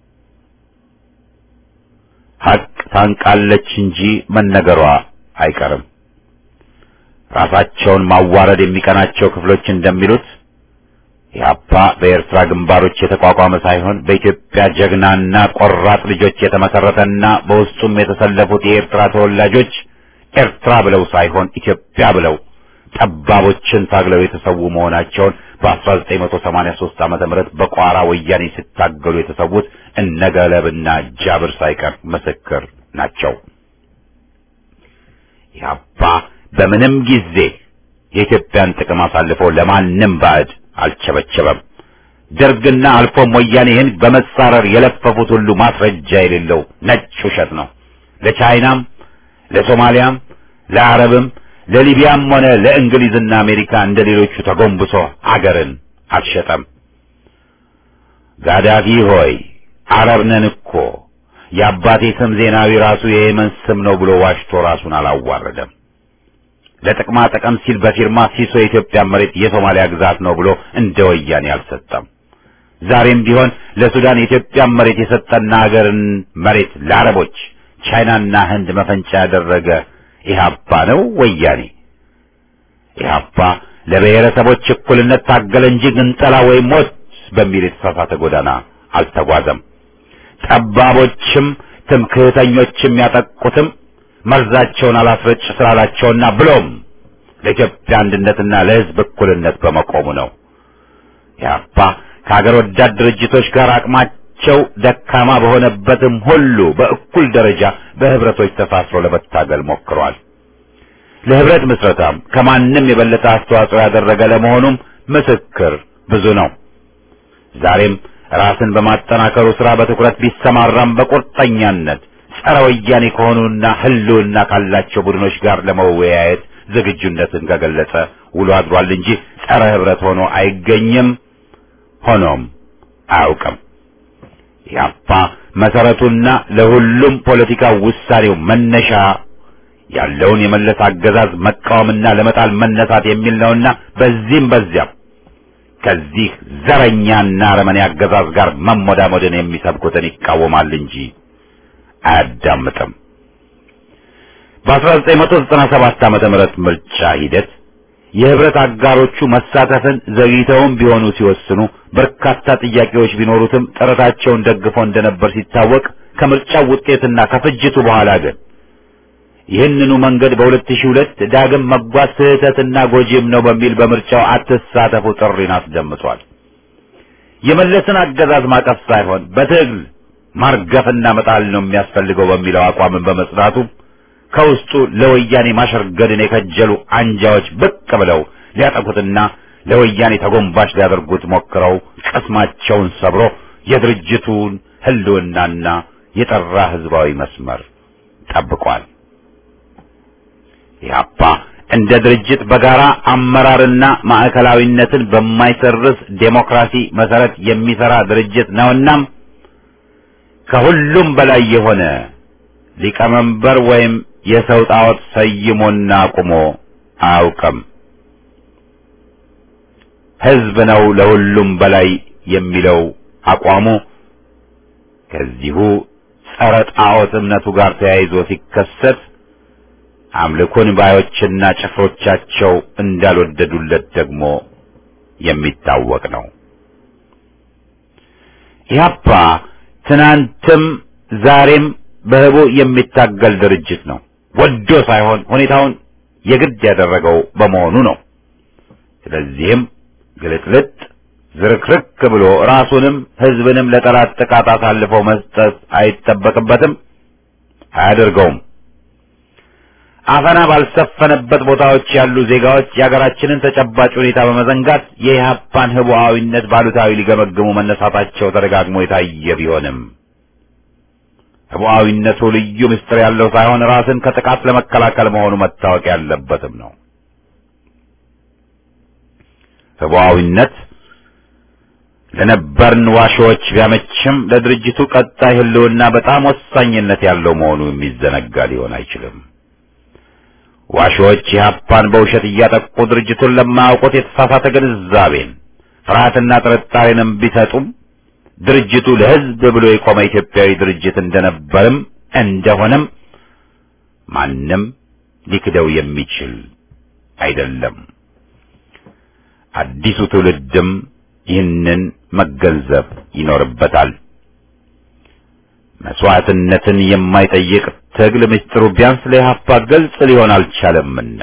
ሀቅ ታንቃለች እንጂ መነገሯ አይቀርም። ራሳቸውን ማዋረድ የሚቀናቸው ክፍሎች እንደሚሉት ኢህአፓ በኤርትራ ግንባሮች የተቋቋመ ሳይሆን በኢትዮጵያ ጀግናና ቆራጥ ልጆች የተመሰረተና በውስጡም የተሰለፉት የኤርትራ ተወላጆች ኤርትራ ብለው ሳይሆን ኢትዮጵያ ብለው ጠባቦችን ታግለው የተሰዉ መሆናቸውን በአስራ ዘጠኝ መቶ ሰማንያ ሦስት ዓመተ ምህረት በቋራ ወያኔ ሲታገሉ የተሰዉት እነገለብና ጃብር ሳይቀር ምስክር ናቸው። ኢህአፓ በምንም ጊዜ የኢትዮጵያን ጥቅም አሳልፎ ለማንም ባዕድ አልቸበቸበም። ደርግና አልፎም ወያኔን በመጻረር የለፈፉት ሁሉ ማስረጃ የሌለው ነጭ ውሸት ነው። ለቻይናም፣ ለሶማሊያም፣ ለአረብም፣ ለሊቢያም ሆነ ለእንግሊዝና አሜሪካ እንደሌሎቹ ተጎንብሶ አገርን አልሸጠም። ጋዳፊ ሆይ አረብ ነን እኮ የአባቴ ስም ዜናዊ ራሱ የየመን ስም ነው ብሎ ዋሽቶ ራሱን አላዋረደም። ለጥቅማ ጥቅም ሲል በፊርማ ሲሶ የኢትዮጵያ መሬት የሶማሊያ ግዛት ነው ብሎ እንደ ወያኔ አልሰጠም። ዛሬም ቢሆን ለሱዳን የኢትዮጵያ መሬት የሰጠና አገርን መሬት ለአረቦች ቻይናና ህንድ መፈንጫ ያደረገ ኢህአፓ ነው ወያኔ? ኢህአፓ ለብሔረሰቦች እኩልነት ታገለ እንጂ ግንጠላ ወይም ሞት በሚል የተሳሳተ ጎዳና አልተጓዘም። ጠባቦችም ትምክህተኞችም ያጠቁትም መርዛቸውን አላስረጭ ስላላቸውና ብሎም ለኢትዮጵያ አንድነትና ለህዝብ እኩልነት በመቆሙ ነው። ኢህአፓ ከሀገር ወዳድ ድርጅቶች ጋር አቅማቸው ደካማ በሆነበትም ሁሉ በእኩል ደረጃ በህብረቶች ተሳስሮ ለመታገል ሞክሯል። ለህብረት ምስረታም ከማንም የበለጠ አስተዋጽኦ ያደረገ ለመሆኑም ምስክር ብዙ ነው። ዛሬም ራስን በማጠናከሩ ስራ በትኩረት ቢሰማራም በቁርጠኛነት ጸረ ወያኔ ከሆኑና ህልውና ካላቸው ቡድኖች ጋር ለመወያየት ዝግጁነትን ከገለጸ ውሎ አድሯል እንጂ ጸረ ህብረት ሆኖ አይገኝም፣ ሆኖም አያውቅም። ኢህአፓ መሰረቱና ለሁሉም ፖለቲካ ውሳኔው መነሻ ያለውን የመለስ አገዛዝ መቃወምና ለመጣል መነሳት የሚል ነውና በዚህም በዚያም ከዚህ ዘረኛና አረመኔ አገዛዝ ጋር መሞዳሞድን የሚሰብኩትን ይቃወማል እንጂ አያዳምጥም። በአስራ ዘጠኝ መቶ ዘጠና ሰባት ዓመተ ምህረት ምርጫ ሂደት የህብረት አጋሮቹ መሳተፍን ዘግይተውም ቢሆኑ ሲወስኑ በርካታ ጥያቄዎች ቢኖሩትም ጥረታቸውን ደግፈው እንደነበር ሲታወቅ ከምርጫው ውጤትና ከፍጅቱ በኋላ ግን ይህንኑ መንገድ በሁለት ሺህ ሁለት ዳግም መጓዝ ስህተትና ጎጂም ነው በሚል በምርጫው አትሳተፉ ጥሪን አስደምጧል። የመለስን አገዛዝ ማቀፍ ሳይሆን በትግል ማርገፍና መጣል ነው የሚያስፈልገው በሚለው አቋምን በመጽናቱ ከውስጡ ለወያኔ ማሸርገድን የከጀሉ አንጃዎች ብቅ ብለው ሊያጠቁትና ለወያኔ ተጎንባሽ ሊያደርጉት ሞክረው ቅስማቸውን ሰብሮ የድርጅቱን ህልውናና የጠራ ህዝባዊ መስመር ጠብቋል። ኢህአፓ እንደ ድርጅት በጋራ አመራርና ማዕከላዊነትን በማይሰርስ ዴሞክራሲ መሰረት የሚሰራ ድርጅት ነውና ከሁሉም በላይ የሆነ ሊቀመንበር ወይም የሰው ጣዖት ሰይሞና አቁሞ አያውቅም። ሕዝብ ነው ለሁሉም በላይ የሚለው አቋሙ ከዚሁ ጸረ ጣዖት እምነቱ ጋር ተያይዞ ሲከሰት አምልኮን ባዮችና ጭፍሮቻቸው እንዳልወደዱለት ደግሞ የሚታወቅ ነው። ኢህአፓ ትናንትም ዛሬም በህቡ የሚታገል ድርጅት ነው። ወዶ ሳይሆን ሁኔታውን የግድ ያደረገው በመሆኑ ነው። ስለዚህም ግልጥልጥ ዝርክርክ ብሎ ራሱንም ህዝብንም ለጠላት ጥቃት አሳልፎ መስጠት አይጠበቅበትም፣ አያደርገውም። አፈና ባልሰፈነበት ቦታዎች ያሉ ዜጋዎች የሀገራችንን ተጨባጭ ሁኔታ በመዘንጋት የኢህአፓን ህቡዓዊነት ባሉታዊ ሊገመግሙ መነሳታቸው ተደጋግሞ የታየ ቢሆንም ህቡዓዊነቱ ልዩ ምስጢር ያለው ሳይሆን ራስን ከጥቃት ለመከላከል መሆኑ መታወቅ ያለበትም ነው። ህቡዓዊነት ለነበርን ዋሾች ቢያመችም ለድርጅቱ ቀጣይ ህልውና በጣም ወሳኝነት ያለው መሆኑ የሚዘነጋ ሊሆን አይችልም። ዋሾች ኢህአፓን በውሸት እያጠቁ ድርጅቱን ለማያውቁት የተሳሳተ ግንዛቤን ፍርሃትና ጥርጣሬንም ቢሰጡም ድርጅቱ ለህዝብ ብሎ የቆመ ኢትዮጵያዊ ድርጅት እንደነበርም እንደሆነም ማንም ሊክደው የሚችል አይደለም። አዲሱ ትውልድም ይህንን መገንዘብ ይኖርበታል። መስዋዕትነትን የማይጠይቅ ትግል ምስጢሩ ቢያንስ ለኢህአፓ ግልጽ ሊሆን አልቻለምና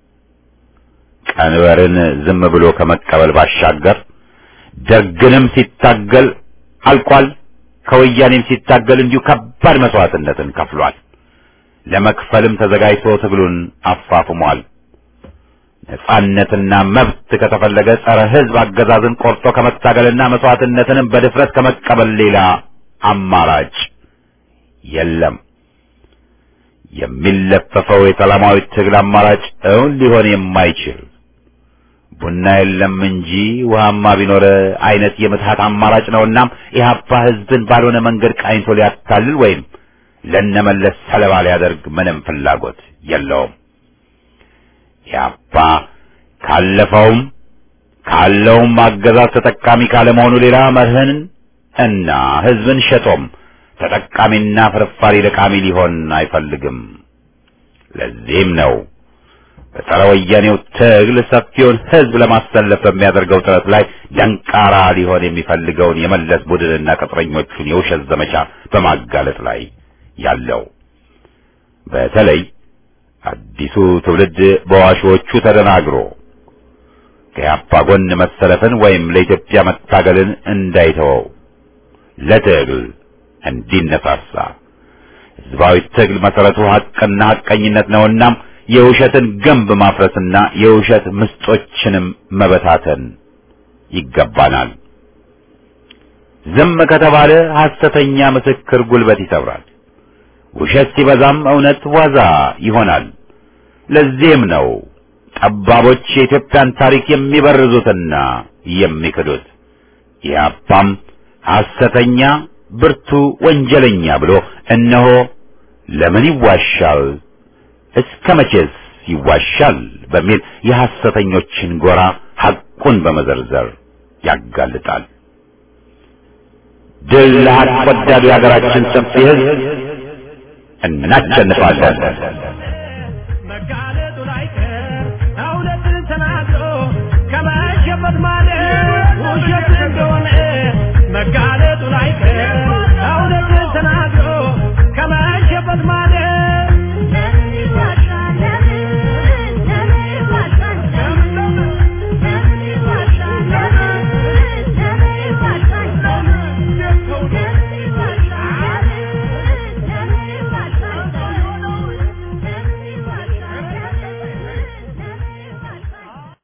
ቀንበርን ዝም ብሎ ከመቀበል ባሻገር ደርግንም ሲታገል አልቋል። ከወያኔም ሲታገል እንዲሁ ከባድ መስዋዕትነትን ከፍሏል። ለመክፈልም ተዘጋጅቶ ትግሉን አፋፍሟል። ነጻነትና መብት ከተፈለገ ጸረ ህዝብ አገዛዝን ቆርጦ ከመታገልና መስዋዕትነትንም በድፍረት ከመቀበል ሌላ አማራጭ የለም። የሚለፈፈው የሰላማዊ ትግል አማራጭ እውን ሊሆን የማይችል ቡና የለም እንጂ ውሃማ ቢኖር አይነት የምትሃት አማራጭ ነውና ኢህአፓ ህዝብን ባልሆነ መንገድ ቃኝቶ ሊያታልል ወይም ለነመለስ ሰለባ ሊያደርግ ምንም ፍላጎት የለውም። ኢህአፓ ካለፈውም ካለውም አገዛዝ ተጠቃሚ ካለመሆኑ ሌላ መርህን እና ህዝብን ሸጦም ተጠቃሚና ፍርፋሪ ለቃሚ ሊሆን አይፈልግም። ለዚህም ነው በጸረ ወያኔው ትግል ሰፊውን ህዝብ ለማሰለፍ በሚያደርገው ጥረት ላይ ደንቃራ ሊሆን የሚፈልገውን የመለስ ቡድንና ቅጥረኞቹን የውሸት ዘመቻ በማጋለጥ ላይ ያለው። በተለይ አዲሱ ትውልድ በዋሾቹ ተደናግሮ ከኢህአፓ ጎን መሰለፍን ወይም ለኢትዮጵያ መታገልን እንዳይተወው ለትግል እንዲነሳሳ ህዝባዊ ትግል መሰረቱ ሐቅና ሐቀኝነት ነውና የውሸትን ግንብ ማፍረስና የውሸት ምስጦችንም መበታተን ይገባናል። ዝም ከተባለ ሐሰተኛ ምስክር ጉልበት ይሰብራል። ውሸት ሲበዛም እውነት ዋዛ ይሆናል። ለዚህም ነው ጠባቦች የኢትዮጵያን ታሪክ የሚበርዙትና የሚክዱት። ኢህአፓም ሐሰተኛ ብርቱ ወንጀለኛ ብሎ እነሆ ለምን ይዋሻል እስከ መቼስ ይዋሻል በሚል የሐሰተኞችን ጎራ ሐቁን በመዘርዘር ያጋልጣል። ድል ለሐቅ ወዳዱ የሀገራችን ሰፊ ህዝብ፣ እናሸንፋለን። መጋለጡ ላይ